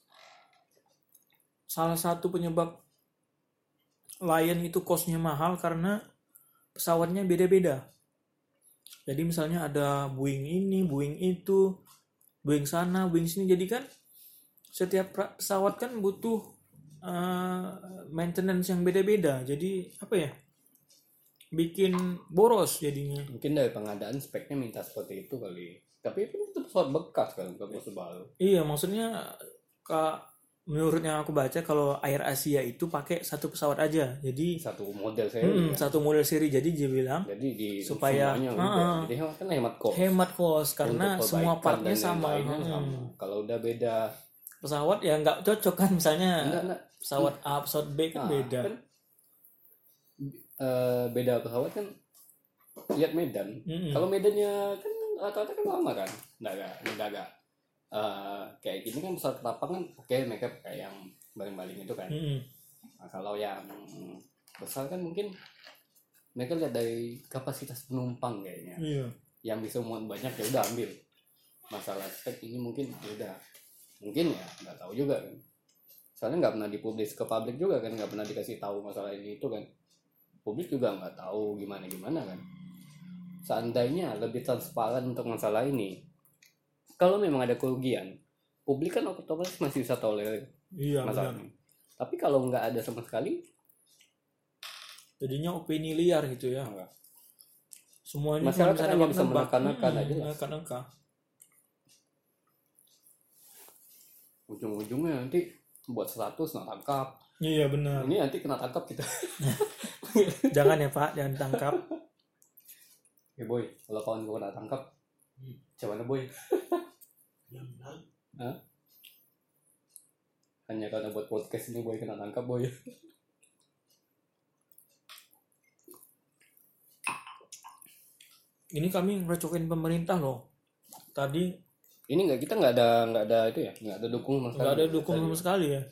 salah satu penyebab Lion itu cost-nya mahal karena pesawatnya beda-beda. Jadi misalnya ada Boeing ini, Boeing itu, Boeing sana, Boeing sini. Jadi kan setiap pesawat kan butuh maintenance yang beda-beda. Jadi apa ya? Bikin boros jadinya. Mungkin dari pengadaan speknya minta seperti itu kali, tapi itu pesawat bekas kan, bukan pesawat baru. Iya, maksudnya menurut yang aku baca kalau Air Asia itu pakai satu pesawat aja. Jadi Satu model seri ya. satu model seri. Jadi dia bilang Jadi di supaya semuanya udah. Jadi kan hemat cost. hemat cost karena Untuk semua perbaikan partnya dan sama. yang lainnya sama. Kalau udah beda, Pesawat ya nggak cocok kan, misalnya enggak. pesawat A, pesawat B kan beda. Kan, beda pesawat kan lihat medan. Kalau medannya kan rata-rata kan lama kan, enggak. Kayak gini kan pesawat ketapang kan, oke mereka kayak yang baling-baling itu kan. Nah, kalau yang besar kan mungkin mereka lihat dari kapasitas penumpang kayaknya. Iya. Yang bisa muat banyak ya udah ambil. Masalah spek ini mungkin ya udah. Mungkin ya nggak tahu juga kan. Soalnya nggak pernah dipublis ke publik juga kan, nggak pernah dikasih tahu masalah ini itu kan. Publik juga nggak tahu gimana kan. Seandainya lebih transparan untuk masalah ini, kalau memang ada kerugian, publik kan otomatis masih bisa tolerir Iya, masalah benar. ini. Tapi kalau nggak ada sama sekali, Jadinya opini liar gitu ya. enggak. Semuanya Masyarakat cuma hanya bisa nebak-nebak. menekan-nekan aja lah. Menekan-nekan. Ujung-ujungnya nanti buat 100 nggak tangkap. Iya benar. Ini nanti kena tangkap kita. Jangan ya Pak, jangan tangkap. Ya boy, kalau kawan gue kena tangkap, gimana boy? Hah? Hanya karena buat podcast ini boy kena tangkap boy. Ini kami ngerecokin pemerintah loh. Tadi Ini kita nggak ada itu ya, nggak ada dukung sama nggak ada sekali. dukung sama sekali ya.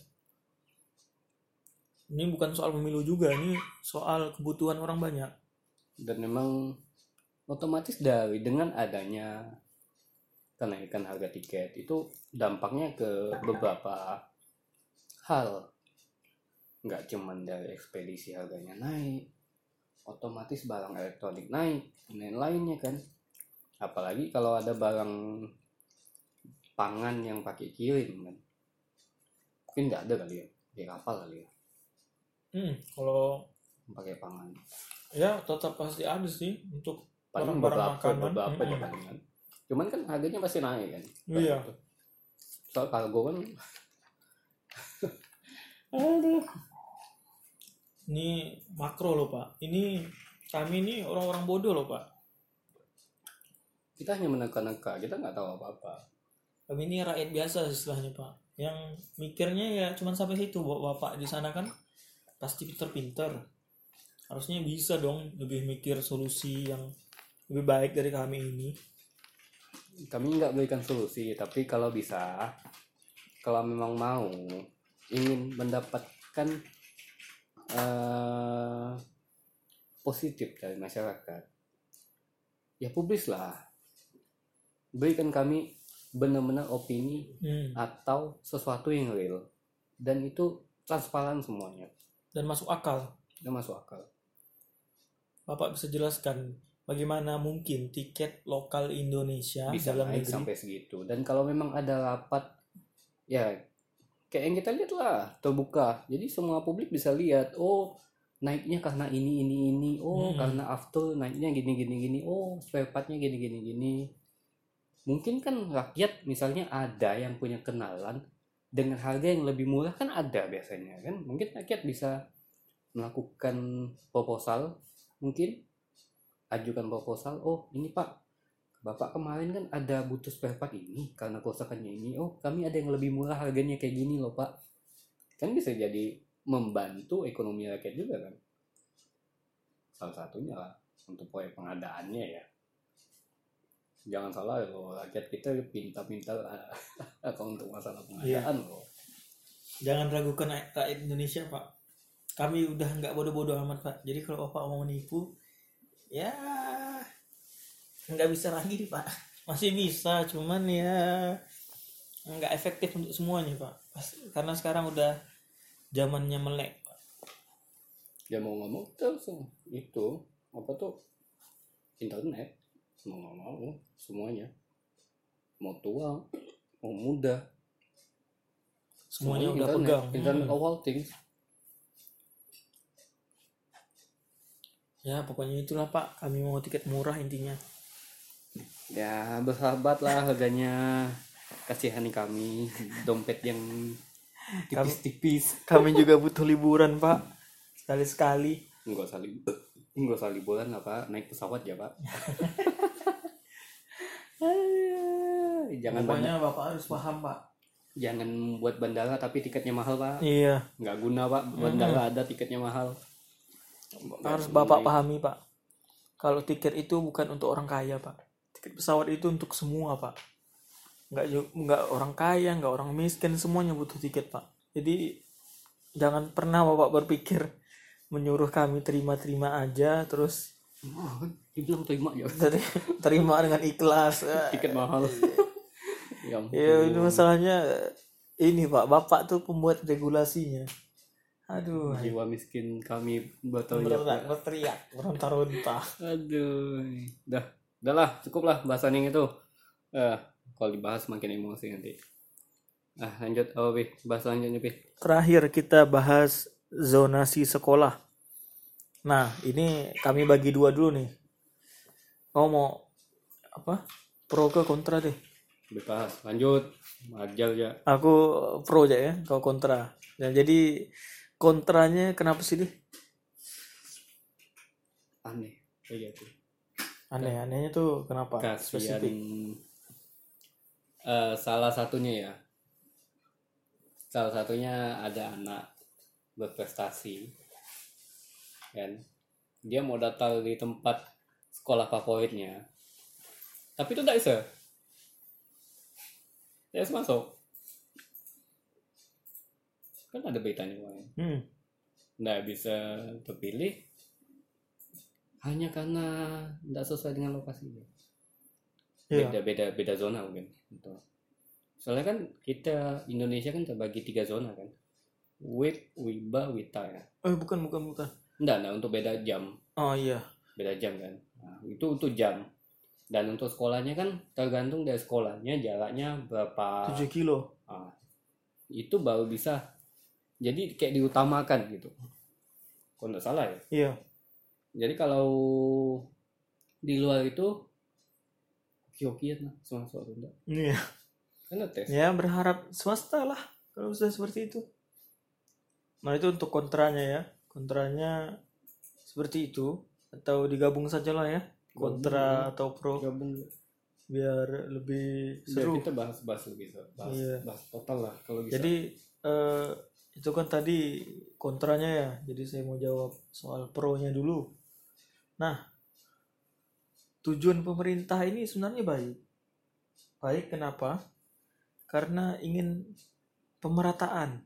Ini bukan soal pemilu juga, ini soal kebutuhan orang banyak. Dan memang otomatis dengan adanya kenaikan harga tiket itu dampaknya ke beberapa hal, nggak cuman dari ekspedisi harganya naik, otomatis barang elektronik naik dan lain-lainnya kan. Apalagi kalau ada barang pangan yang pakai kirim kan, mungkin nggak ada kali ya di kapal kali ya Kalau pakai pangan, ya tetap pasti ada sih untuk paling barang-barang makanan. beberapa aja palingan. Cuman kan harganya pasti naik kan. Iya. Soal kargo kan. Ini makro loh Pak. Ini kami ini orang-orang bodoh loh Pak. Kita hanya menekan-neka, kita nggak tahu apa-apa. Kami ini rakyat biasa istilahnya Pak. Yang mikirnya ya cuma sampai situ. Bapak di sana kan pasti pinter-pinter. Harusnya bisa dong lebih mikir solusi yang lebih baik dari kami ini. Kami nggak berikan solusi, tapi kalau bisa, kalau memang mau ingin mendapatkan positif dari masyarakat, ya publislah, berikan kami benar-benar opini atau sesuatu yang real dan itu transparan semuanya Dan masuk akal. dan masuk akal. Bapak bisa jelaskan bagaimana mungkin tiket lokal Indonesia Bisa dalam naik negeri? sampai segitu, dan kalau memang ada rapat ya kayak yang kita lihat lah terbuka, jadi semua publik bisa lihat, oh naiknya karena ini. Oh, karena after naiknya gini. Oh, spare partnya gini. Mungkin kan rakyat misalnya ada yang punya kenalan dengan harga yang lebih murah kan ada biasanya kan. Mungkin rakyat bisa melakukan proposal, mungkin ajukan proposal. Oh, ini Pak, Bapak kemarin kan ada butuh spare part ini karena kerusakannya ini. Oh, kami ada yang lebih murah harganya kayak gini loh Pak. Kan bisa jadi membantu ekonomi rakyat juga kan. Salah satunya lah untuk proyek pengadaannya ya. Jangan salah loh, rakyat kita pintar-pintar kalau untuk masalah pengadaan loh. Jangan ragukan rakyat Indonesia, Pak. Kami udah nggak bodoh-bodoh amat, Pak. Jadi kalau Bapak mau menipu, ya nggak bisa lagi nih, Pak. Masih bisa, cuman ya nggak efektif untuk semuanya, Pak. Karena sekarang udah zamannya melek, Pak. Ya mau ngomong terus itu apa tuh internet, mau semuanya, mau tua mau muda Semuanya udah internet, pegang. internet of all things. Ya pokoknya itulah, Pak. Kami mau tiket murah intinya. Ya bersahabat lah harganya, kasihani kami dompet yang tipis-tipis. Kami juga butuh liburan, Pak. Sekali-sekali. Enggak usah liburan apa, naik pesawat ya Pak. Jangan Pokoknya Bapak harus paham, Pak. jangan buat bandara tapi tiketnya mahal Pak. Iya. Nggak guna Pak, bandara ada tiketnya mahal. Harus Bapak pahami, Pak. Kalau tiket itu bukan untuk orang kaya, Pak. Tiket pesawat itu untuk semua, Pak. Nggak orang kaya, nggak orang miskin, semuanya butuh tiket, Pak. Jadi jangan pernah Bapak berpikir menyuruh kami terima-terima aja terus Dibilang terima ya. terima dengan ikhlas. Tiket mahal. Ya ini masalahnya ini, Pak. Bapak tuh pembuat regulasinya. Aduh, Jiwa miskin kami berteriak. berteriak, meronta-ronta. Aduh, udahlah, cukup lah bahasan yang itu. Kalau dibahas makin emosi nanti. Lanjut, Pi, bahas selanjutnya, Pi. Terakhir kita bahas zonasi sekolah. Nah, ini kami bagi dua dulu nih. Kau mau apa? Pro ke kontra deh. Bebas, lanjut. Ajar ya. Aku pro aja ya, kau kontra. Dan jadi kontranya kenapa sih deh? Aneh, kayak gitu. Anehnya tuh kenapa? Kasihan. Spesifik. Salah satunya ada anak berprestasi kan, dia mau daftar di tempat sekolah favoritnya tapi itu tidak bisa masuk kan, ada beritanya kemarin. Tidak bisa terpilih hanya karena tidak sesuai dengan lokasinya. Beda zona mungkin gitu. Soalnya kan kita Indonesia kan terbagi 3 zona kan, WIB, WIBA, WITA ya. Bukan. Enggak, untuk beda jam. Oh iya. Beda jam kan. Nah, itu untuk jam. Dan untuk sekolahnya kan tergantung dari sekolahnya jaraknya berapa. 7 kilo. Nah, itu baru bisa. Jadi kayak diutamakan gitu. Kalau nggak salah ya. Iya. Jadi kalau di luar itu hoki-hokian lah, swasta enggak. Iya. Kan tes. Ya berharap swasta lah kalau sudah seperti itu. Nah itu untuk kontranya ya. Kontranya seperti itu, atau digabung saja lah ya, kontra atau pro, Gabung. biar lebih Biar seru. kita bahas gitu. Bahas total lah kalau bisa. Jadi itu kan tadi kontranya ya, jadi saya mau jawab soal pro-nya dulu. Nah, tujuan pemerintah ini sebenarnya baik kenapa? Karena ingin pemerataan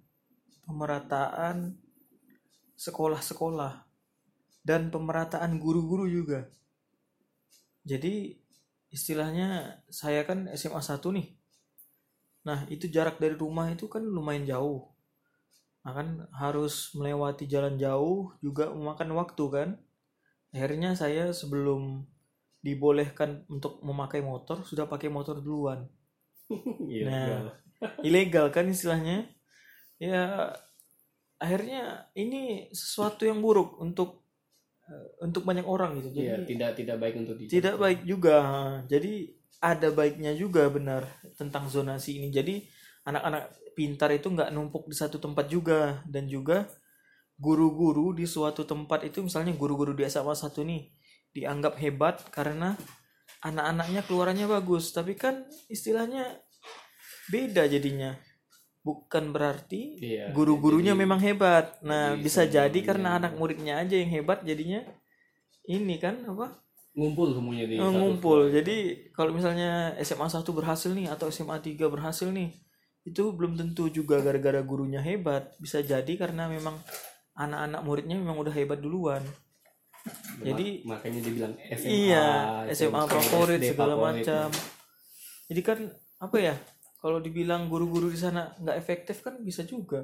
sekolah-sekolah dan pemerataan guru-guru juga. Jadi istilahnya saya kan SMA 1 nih. Nah, itu jarak dari rumah itu kan lumayan jauh. Nah, kan harus melewati jalan jauh juga memakan waktu kan. Akhirnya saya sebelum dibolehkan untuk memakai motor sudah pakai motor duluan. Nah, ilegal kan istilahnya. Ya akhirnya ini sesuatu yang buruk untuk banyak orang gitu. Iya, Jadi tidak baik untuk tidak baik juga. Jadi ada baiknya juga benar tentang zonasi ini. Jadi anak-anak pintar itu nggak numpuk di satu tempat juga, dan juga guru-guru di suatu tempat itu, misalnya guru-guru di SMA 1 nih dianggap hebat karena anak-anaknya keluarannya bagus, tapi kan istilahnya beda jadinya. Bukan berarti Iya, guru-gurunya jadi- memang hebat. Nah, jadi bisa jadi semuanya- karena anak muridnya aja yang hebat, jadinya ini kan apa? ngumpul semuanya di satu Ngumpul. sekolah. Jadi kalau misalnya SMA 1 berhasil nih atau SMA 3 berhasil nih, itu belum tentu juga gara-gara gurunya hebat. Bisa jadi karena memang anak-anak muridnya memang udah hebat duluan. Jadi makanya dibilang SMA, iya, SMA favorit SD segala favorit. macam. Jadi kan apa ya? Kalau dibilang guru-guru di sana nggak efektif kan bisa juga.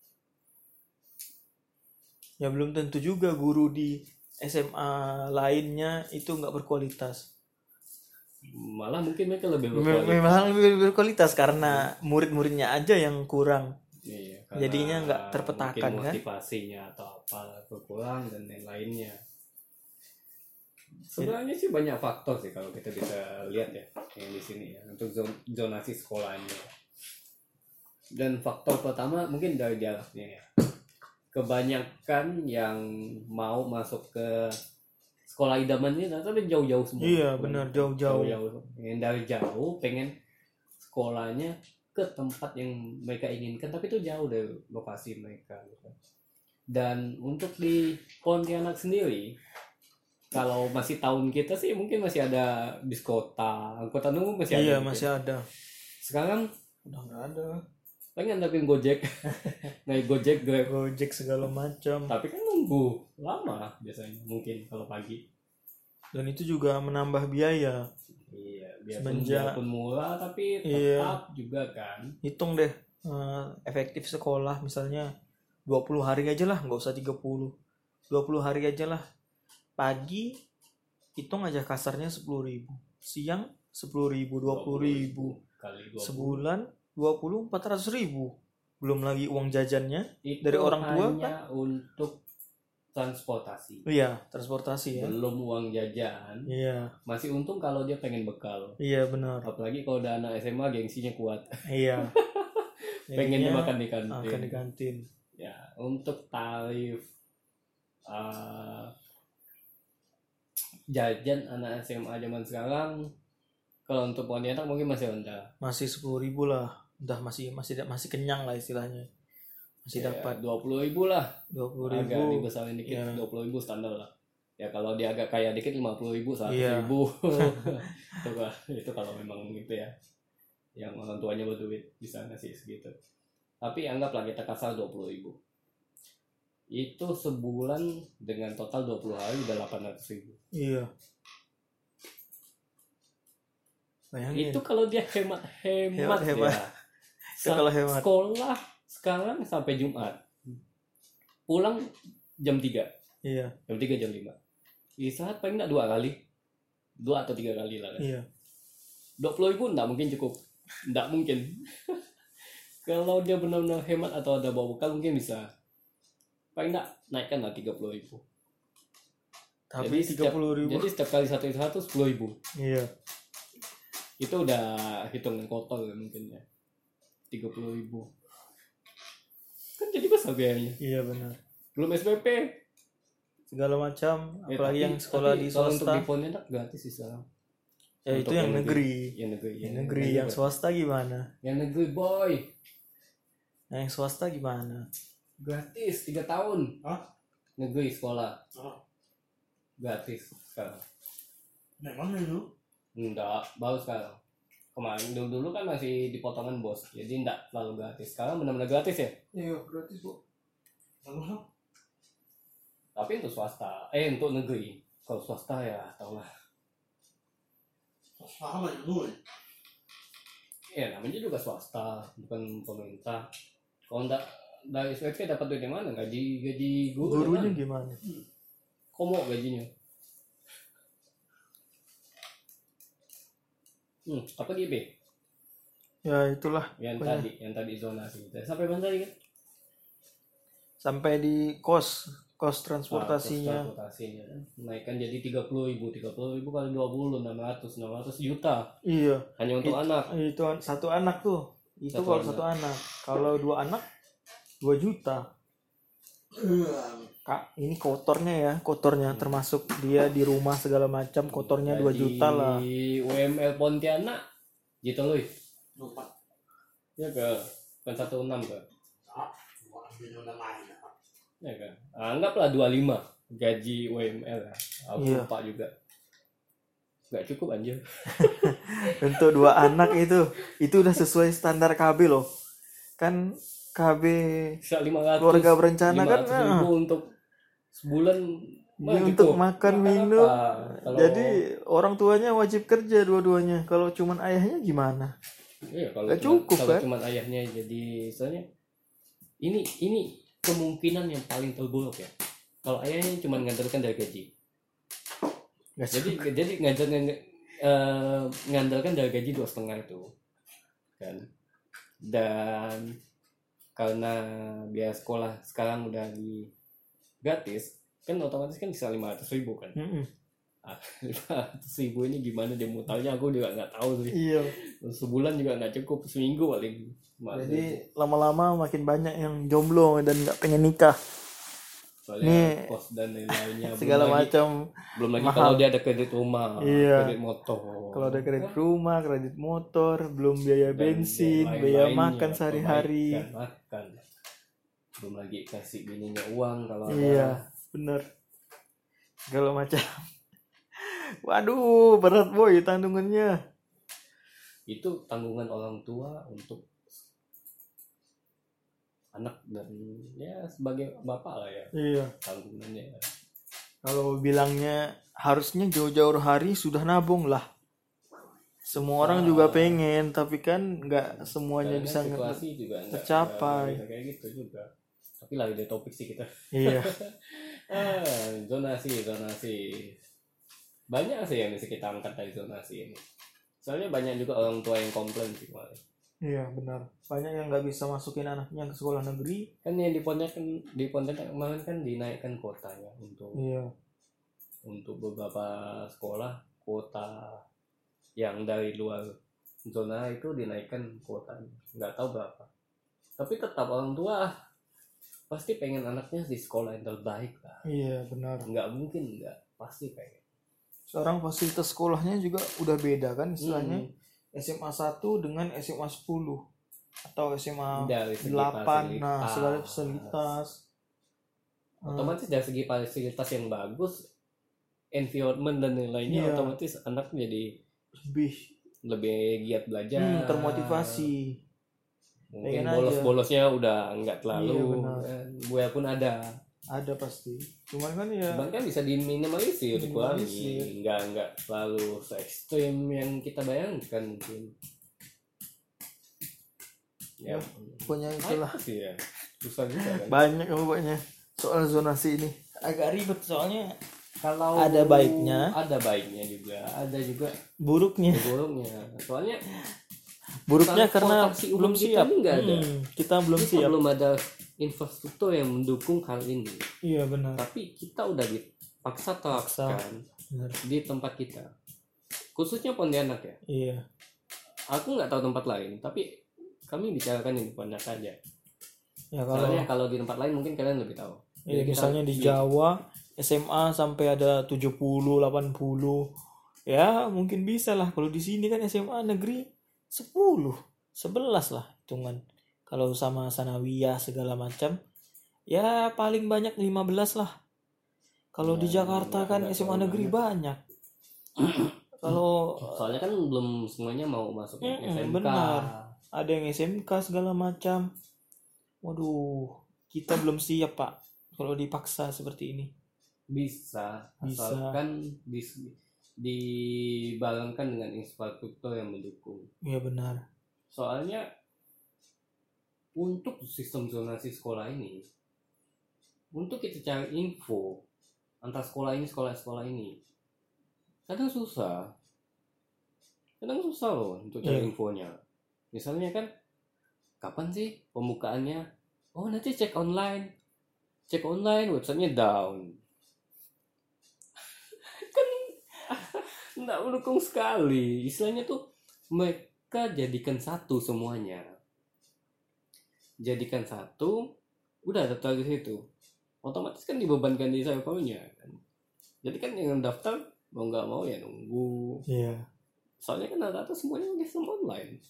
Ya belum tentu juga guru di SMA lainnya itu nggak berkualitas. Malah mungkin mereka lebih berkualitas. Memang lebih berkualitas karena murid-muridnya aja yang kurang. Iya, Jadinya karena nggak terpetakan, mungkin kan? motivasinya atau apa berkurang dan lain-lainnya. Sebenarnya sih banyak faktor sih kalau kita bisa lihat ya yang di sini ya untuk zonasi sekolahnya. Dan faktor pertama mungkin dari dialognya ya. Kebanyakan yang mau masuk ke sekolah idaman ini tapi jauh-jauh semua. Iya, benar, jauh-jauh. Yang dari jauh pengen sekolahnya ke tempat yang mereka inginkan tapi itu jauh dari lokasi mereka gitu. Dan untuk di Pontianak sendiri kalau masih tahun kita sih mungkin masih ada bis kota, angkutan umum masih ada. Iya, gitu. masih ada. Sekarang Udah nggak ada. pengen ngandalin Gojek, naik Gojek, Grab. Gojek segala macam. Tapi kan nunggu lama biasanya mungkin kalau pagi. Dan itu juga menambah biaya. Iya, Semenjak- biarpun murah tapi Iya. tetap juga kan. Hitung deh efektif sekolah misalnya 20 hari aja lah, nggak usah 30. 20 hari aja lah. Pagi hitung aja kasarnya 10.000. Siang 10.000, 20.000. Kali 20. Sebulan 20, 400.000. Belum lagi uang jajannya. Itu dari orang tua hanya untuk transportasi. Iya, transportasi ya. Belum uang jajan. Iya, Masih untung kalau dia pengen bekal. iya benar. Apalagi kalau udah anak SMA gengsinya kuat. Iya. Pengennya Jadinya makan di kantin. makan di kantin. Ya, untuk tarif jajan anak SMA zaman sekarang kalau untuk Pontianak mungkin masih rendah. Masih 10.000 lah. Udah masih kenyang lah istilahnya. Masih Ya, dapat 20.000 lah. 20.000. Agak dibesarin dikit, Ya. 20.000 standar lah. Ya kalau dia agak kaya dikit 50.000, 100.000. Iya. itu kalau memang gitu ya. Yang orang tuanya berduit bisa ngasih segitu. Tapi anggaplah kita kasar 20.000. Itu sebulan dengan total 20 hari udah 800.000. Iya. Bayangin. Itu kalau dia hemat Hemat. ya. Itu kalau hemat. Sekolah sekarang sampai Jumat. Pulang jam 3. Iya. Jam 3 jam 5. Istirahat paling enggak 2 kali. 2 atau 3 kali lah kan. Iya. 20.000 enggak mungkin cukup. Enggak mungkin. Kalau dia benar-benar hemat atau ada bawa bekal mungkin bisa. Paling enggak naikkan lah 30.000. Tapi 30.000. Jadi setiap kali satu istirahat tuh 10.000. Iya. Itu udah hitungan kotor ya mungkin ya. 30.000. Kan jadi besar biayanya. Iya benar. Belum SPP. Segala macam, Ya, apalagi tapi- yang sekolah tapi di kalau untuk swasta. di Pontianak gratis sih sekarang. Ya itu untuk yang negeri. Yang negeri. Yang negeri, yang swasta gimana? Yang negeri boy. Nah, yang swasta gimana? Gratis 3 tahun. Hah? Negeri sekolah. Oh. Gratis sekarang. Memang itu. Enggak, baru sekarang. Kemarin dulu kan masih dipotongan bos. Jadi enggak terlalu gratis. Sekarang benar-benar gratis ya. Iya, gratis kok. Bagus. Tapi untuk swasta, untuk negeri. Kalau swasta ya tau lah. Apa itu? Ya namanya juga swasta, bukan pemerintah. Kalau enggak dari SPP dapat duit yang mana? Gaji guru Gurunya dari mana? gimana? Komo gajinya. Apa GB? Ya itulah. Yang Pokoknya. tadi zonasi. Sampai mana tadi kan? sampai di kos transportasinya. Transportasinya naikkan jadi 30.000 kali 20 600 juta Iya, hanya untuk anak. itu satu anak tuh. Itu Satu kalau anak. satu anak. Kalau 2 anak 2 juta. Kak, ini kotornya termasuk dia di rumah segala macam, kotornya 2 juta lah. Di UML Pontianak gitu loh Lupa. ya kan 16 kan Gua ambil udah main. ya kan anggaplah 25 gaji UML ya. Aku Iya. lupa juga nggak cukup anjir. Untuk 2 anak itu udah sesuai standar KB loh. Kan KB Bisa 500 keluarga berencana kan 500.000 untuk sebulan mah ini untuk cukup. makan Makan minum. apa? Kalau- Jadi orang tuanya wajib kerja dua-duanya. Kalau cuman ayahnya gimana? iya, kalau Nggak cuman- cukup, kalau kan? cuman ayahnya jadi soalnya ini kemungkinan yang paling terburuk ya kalau ayahnya cuma ngandalkan dari gaji. Nggak jadi ngandalkan dari gaji 2,5 itu kan. Dan karena biaya sekolah sekarang udah di gratis kan otomatis kan bisa 500.000 kan. Mm-mm. 500.000 ini gimana dia mutarnya aku juga nggak tahu sih. Iya. Sebulan juga nggak cukup, seminggu paling. Jadi lama-lama makin banyak yang jomblo dan nggak pengen nikah. Soalnya Nih, kos dan lain-lainnya Segala macam. belum lagi mahal. kalau dia ada kredit rumah, Iya. kredit motor. Kalau ada kredit rumah, kredit motor, belum biaya Dan bensin, yang biaya lain-lainnya, makan sehari-hari. makan. Belum lagi kasih bininya uang kalau Iya, ada. bener. Segala macam. Waduh, berat boy tanggungannya. Itu tanggungan orang tua untuk anak dan ya sebagai bapak lah ya Iya. tanggungannya. Kalau bilangnya harusnya jauh-jauh hari sudah nabung lah. Semua orang juga pengen, tapi kan nggak semuanya Kadang bisa kan situasi juga nggak tercapai. bisa kayak gitu juga. Tapi lari dari topik sih kita. Iya. Zonasi banyak sih yang bisa kita angkat dari zonasi ini. Soalnya banyak juga orang tua yang komplain sih kemarin. Iya benar. Banyak yang nggak bisa masukin anaknya ke sekolah negeri. Kan yang di Pontianak kemarin kan dinaikkan kuotanya Iya. untuk beberapa sekolah, kuota yang dari luar zona itu dinaikkan kuotanya, nggak tahu berapa. Tapi tetap orang tua pasti pengen anaknya di sekolah yang terbaik lah. Iya benar. Nggak mungkin nggak, pasti pengen. Sekarang fasilitas sekolahnya juga udah beda kan istilahnya. SMA 1 dengan SMA 10 atau SMA Dari segi 8. Nah, fasilitas. segala fasilitas. Otomatis dari segi fasilitas yang bagus, environment dan lain-lainnya, Iya. otomatis anak jadi Lebih giat belajar, termotivasi. mungkin Pengen aja. bolos-bolosnya udah nggak terlalu. Iya, benar. Walaupun ada, Ada pasti. Cuman kan ya cuman kan bisa diminimalisir, dikurangi, Minimalisir. nggak terlalu se ekstrim yang kita bayangkan mungkin. Ya, pokoknya itulah. banyak sih ya, susah juga kan. Banyak pokoknya soal zonasi ini. Agak ribet soalnya Kalau Ada baiknya. ada baiknya juga, ada juga buruknya. buruknya. Soalnya Buruknya karena transportasi umum belum kita siap. ini nggak ada. Kita belum kita siap. belum ada infrastruktur yang mendukung hal ini. Iya benar. Tapi kita udah dipaksa terapkan Benar. di tempat kita, khususnya Pontianak ya. Iya. Aku nggak tahu tempat lain, tapi kami bicarakan di Pontianak aja. Ya kalau Soalnya kalau di tempat lain mungkin kalian lebih tahu. ya, Jadi kita- misalnya di Jawa SMA sampai ada 70, 80. Ya, mungkin bisa lah. Kalau di sini kan SMA negeri 10, 11 lah hitungan. Kalau sama sanawiyah segala macam, ya paling banyak 15 lah. Kalau di Jakarta kan nggak SMA terlalu negeri banyak. Kalau soalnya kan belum semuanya mau masuk SMK. benar. Ada yang SMK segala macam. Waduh, kita belum siap, Pak. Kalau dipaksa seperti ini. Bisa, Bisa. asalkan dibalangkan dengan infrastruktur yang mendukung. Iya benar. Soalnya untuk sistem zonasi sekolah ini, untuk kita cari info antar sekolah ini kadang susah loh untuk cari Iya. infonya. Misalnya kan kapan sih pembukaannya, oh nanti cek online, cek online websitenya down. Kan nggak mendukung sekali. Istilahnya tuh mereka jadikan satu semuanya. Jadikan satu, udah daftar di situ. Otomatis kan dibebankan di servernya kan. Jadi kan yang daftar mau nggak mau ya nunggu. Iya. Soalnya kan rata-rata semuanya udah semua online.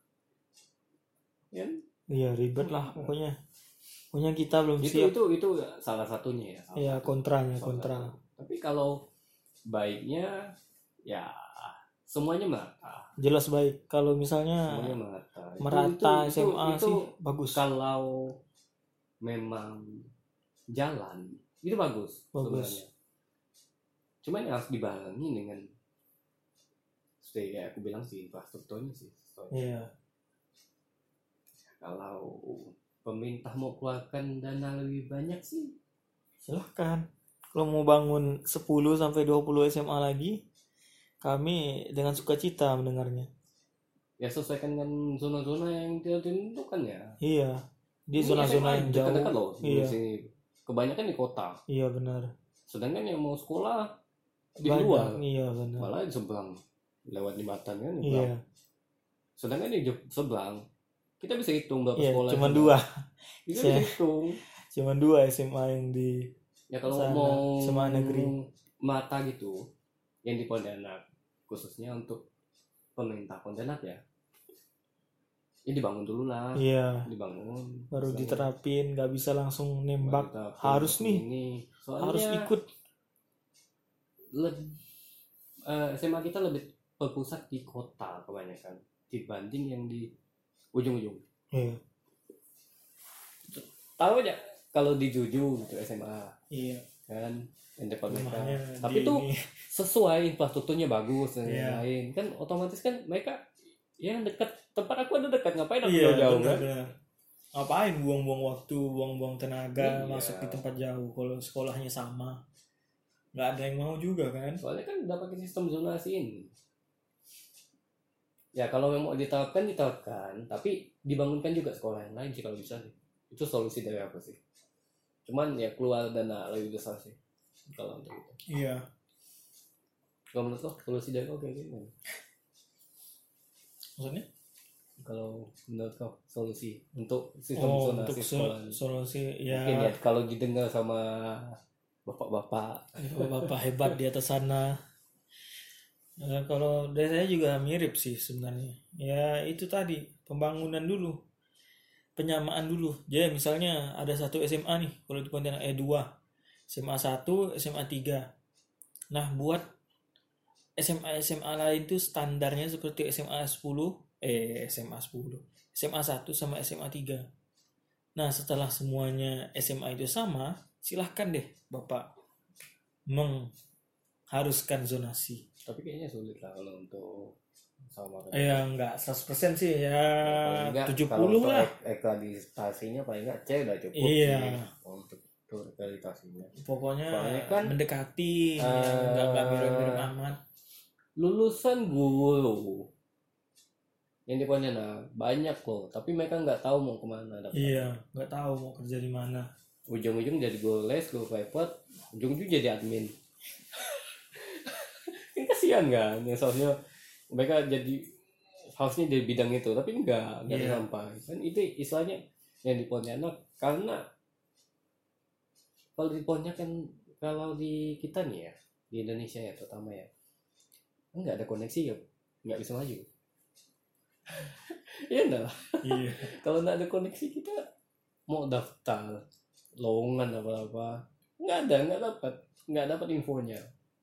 Ya. Iya, ribet lah pokoknya. Pokoknya kita belum siap. Itu salah satunya ya. Iya, kontranya, kontra. Tapi kalau baiknya ya semuanya merata. Jelas baik. Kalau misalnya Semuanya merata. merata SMA itu sih bagus. Kalau memang jalan itu bagus. Sebenarnya. Cuman harus dibarengi dengan ya aku bilang sih infrastrukturnya sih. Iya. Kalau pemerintah mau keluarkan dana lebih banyak sih Silahkan. Kalau mau bangun 10 sampai 20 SMA lagi, kami dengan sukacita mendengarnya. ya sesuaikan dengan zona-zona yang ditentukan ya. Iya. Di Ini zona-zona SMA yang dekat-dekat jauh. loh di Iya. sini. Kebanyakan di kota. Iya benar. Sedangkan yang mau sekolah di Banyak. luar, Iya benar. malah di seberang lewat jembatan kan. Iya. Sedangkan di seberang kita bisa hitung berapa Iya. sekolah. Cuma yang 2. Kita bisa hitung. Cuma 2 SMA yang di Ya kalau sana, mau SMA negeri. mata gitu, yang di Pontianak khususnya untuk pemerintah Pontianak ya. Ini dibangun dulu lah. Iya. Dibangun. Baru Misalnya, diterapin, nggak bisa langsung nembak. baru kita Harus nih. ini. Soalnya Harus ikut. SMA kita lebih berpusat di kota kebanyakan dibanding yang di ujung-ujung. Iya. Tahu aja kalau di Juju gitu SMA Iya. kan yang depan mereka. Rumahnya Tapi di tuh ini. sesuai infrastrukturnya bagus dan Iya. lain kan otomatis kan mereka yang dekat tempat aku ada dekat ngapain aku Iya, jauh kan. benar. Ngapain buang-buang waktu, buang-buang tenaga, Iya. masuk di tempat jauh kalau sekolahnya sama. Nggak ada yang mau juga kan? Soalnya kan udah pakai sistem zonasi ini. Ya kalau memang mau diterapkan, tapi dibangunkan juga sekolah yang lain sih kalau bisa sih. Itu solusi dari aku sih. Cuman ya keluar dana lebih besar sih kalau untuk itu. Iya. Kalau menurut lo solusi dari kau kayak gimana? Maksudnya? Kalau menurut kau solusi untuk sistem Untuk zonasi sekolah ini? solusi ya. Mungkin ya kalau didengar sama bapak-bapak. Bapak hebat di atas sana. Kalau dari saya juga mirip sih sebenarnya. Ya itu tadi pembangunan dulu, penyamaan dulu. Jadi misalnya ada satu SMA nih, kalau di Pontianak 2, SMA 1, SMA 3. Nah buat SMA lain tuh standarnya seperti SMA 10, SMA 1 sama SMA 3. Nah setelah semuanya SMA itu sama, silahkan deh Bapak mengharuskan zonasi. Tapi kayaknya sulit lah kalau untuk sama. Ya enggak 100% sih ya, Paling enggak, 70 kalau untuk lah. akreditasinya paling enggak C udah cukup Iya. sih untuk akreditasinya. Pokoknya Soalnya kan, mendekati, enggak mirip-mirip amat. Lulusan guru yang di Pontianak banyak loh, tapi mereka nggak tahu mau kemana. Iya, enggak tahu mau kerja di mana. Ujung-ujung jadi guru les, guru private, ujung-ujung jadi admin. Kan kasihan kan, yang seharusnya mereka jadi harusnya di bidang itu, tapi enggak Iya. sampai. Kan itu istilahnya yang di Pontianak, karena kalau di Pontianak kan, kalau di kita nih ya, di Indonesia ya terutama ya, enggak ada koneksi ya, nggak bisa maju. Iya enggak lah. Iya. Kalau nggak ada koneksi kita mau daftar lowongan apa-apa nggak dapat infonya.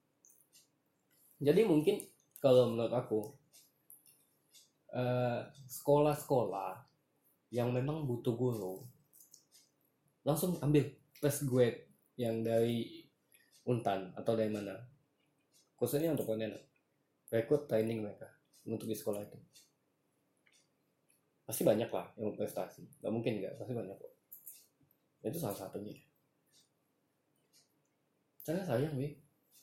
Jadi mungkin kalau menurut aku sekolah-sekolah yang memang butuh guru langsung ambil fresh grade yang dari Untan atau dari mana, khususnya untuk Pontianak, rekrut training mereka untuk di sekolah itu. Pasti banyak lah yang prestasi, nggak mungkin nggak, pasti banyak kok. Itu salah satunya. Karena sayang nih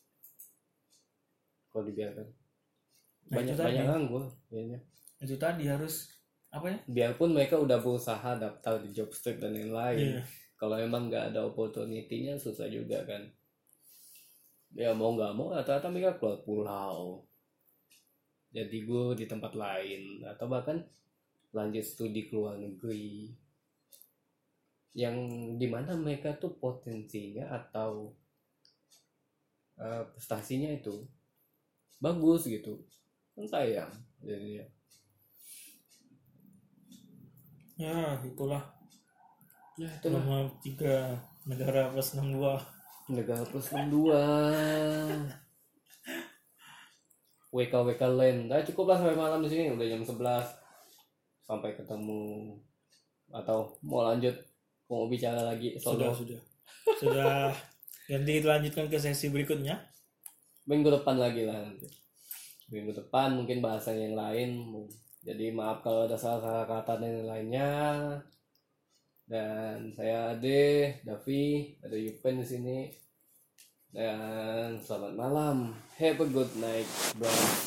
kalau dibiarkan Nah, itu banyak tadi. nganggur kayaknya. Itu tadi harus apa ya? Biarpun mereka udah berusaha daftar di Jobstreet dan lain-lain, Iya. kalau emang nggak ada opportunity-nya susah juga kan. Ya mau nggak mau rata-rata mereka keluar pulau, jadi gue di tempat lain atau bahkan lanjut studi ke luar negeri yang dimana mereka tuh potensinya atau prestasinya itu bagus gitu kan, sayang jadinya. Ya itulah Ya itulah nomor 3 negara plus 62. negara plus 62 WKWK Land. Nah, cukup lah sampai malam di sini, udah jam 11. Sampai ketemu atau mau lanjut, mau bicara lagi solo. Sudah nanti kita lanjutkan ke sesi berikutnya Minggu depan lagi lah nanti. Minggu depan mungkin bahasa yang lain. Jadi maaf kalau ada salah-salah kata dan lainnya. Dan saya Ade, Davi, ada Yupen di sini. Dan selamat malam. Have a good night, bro.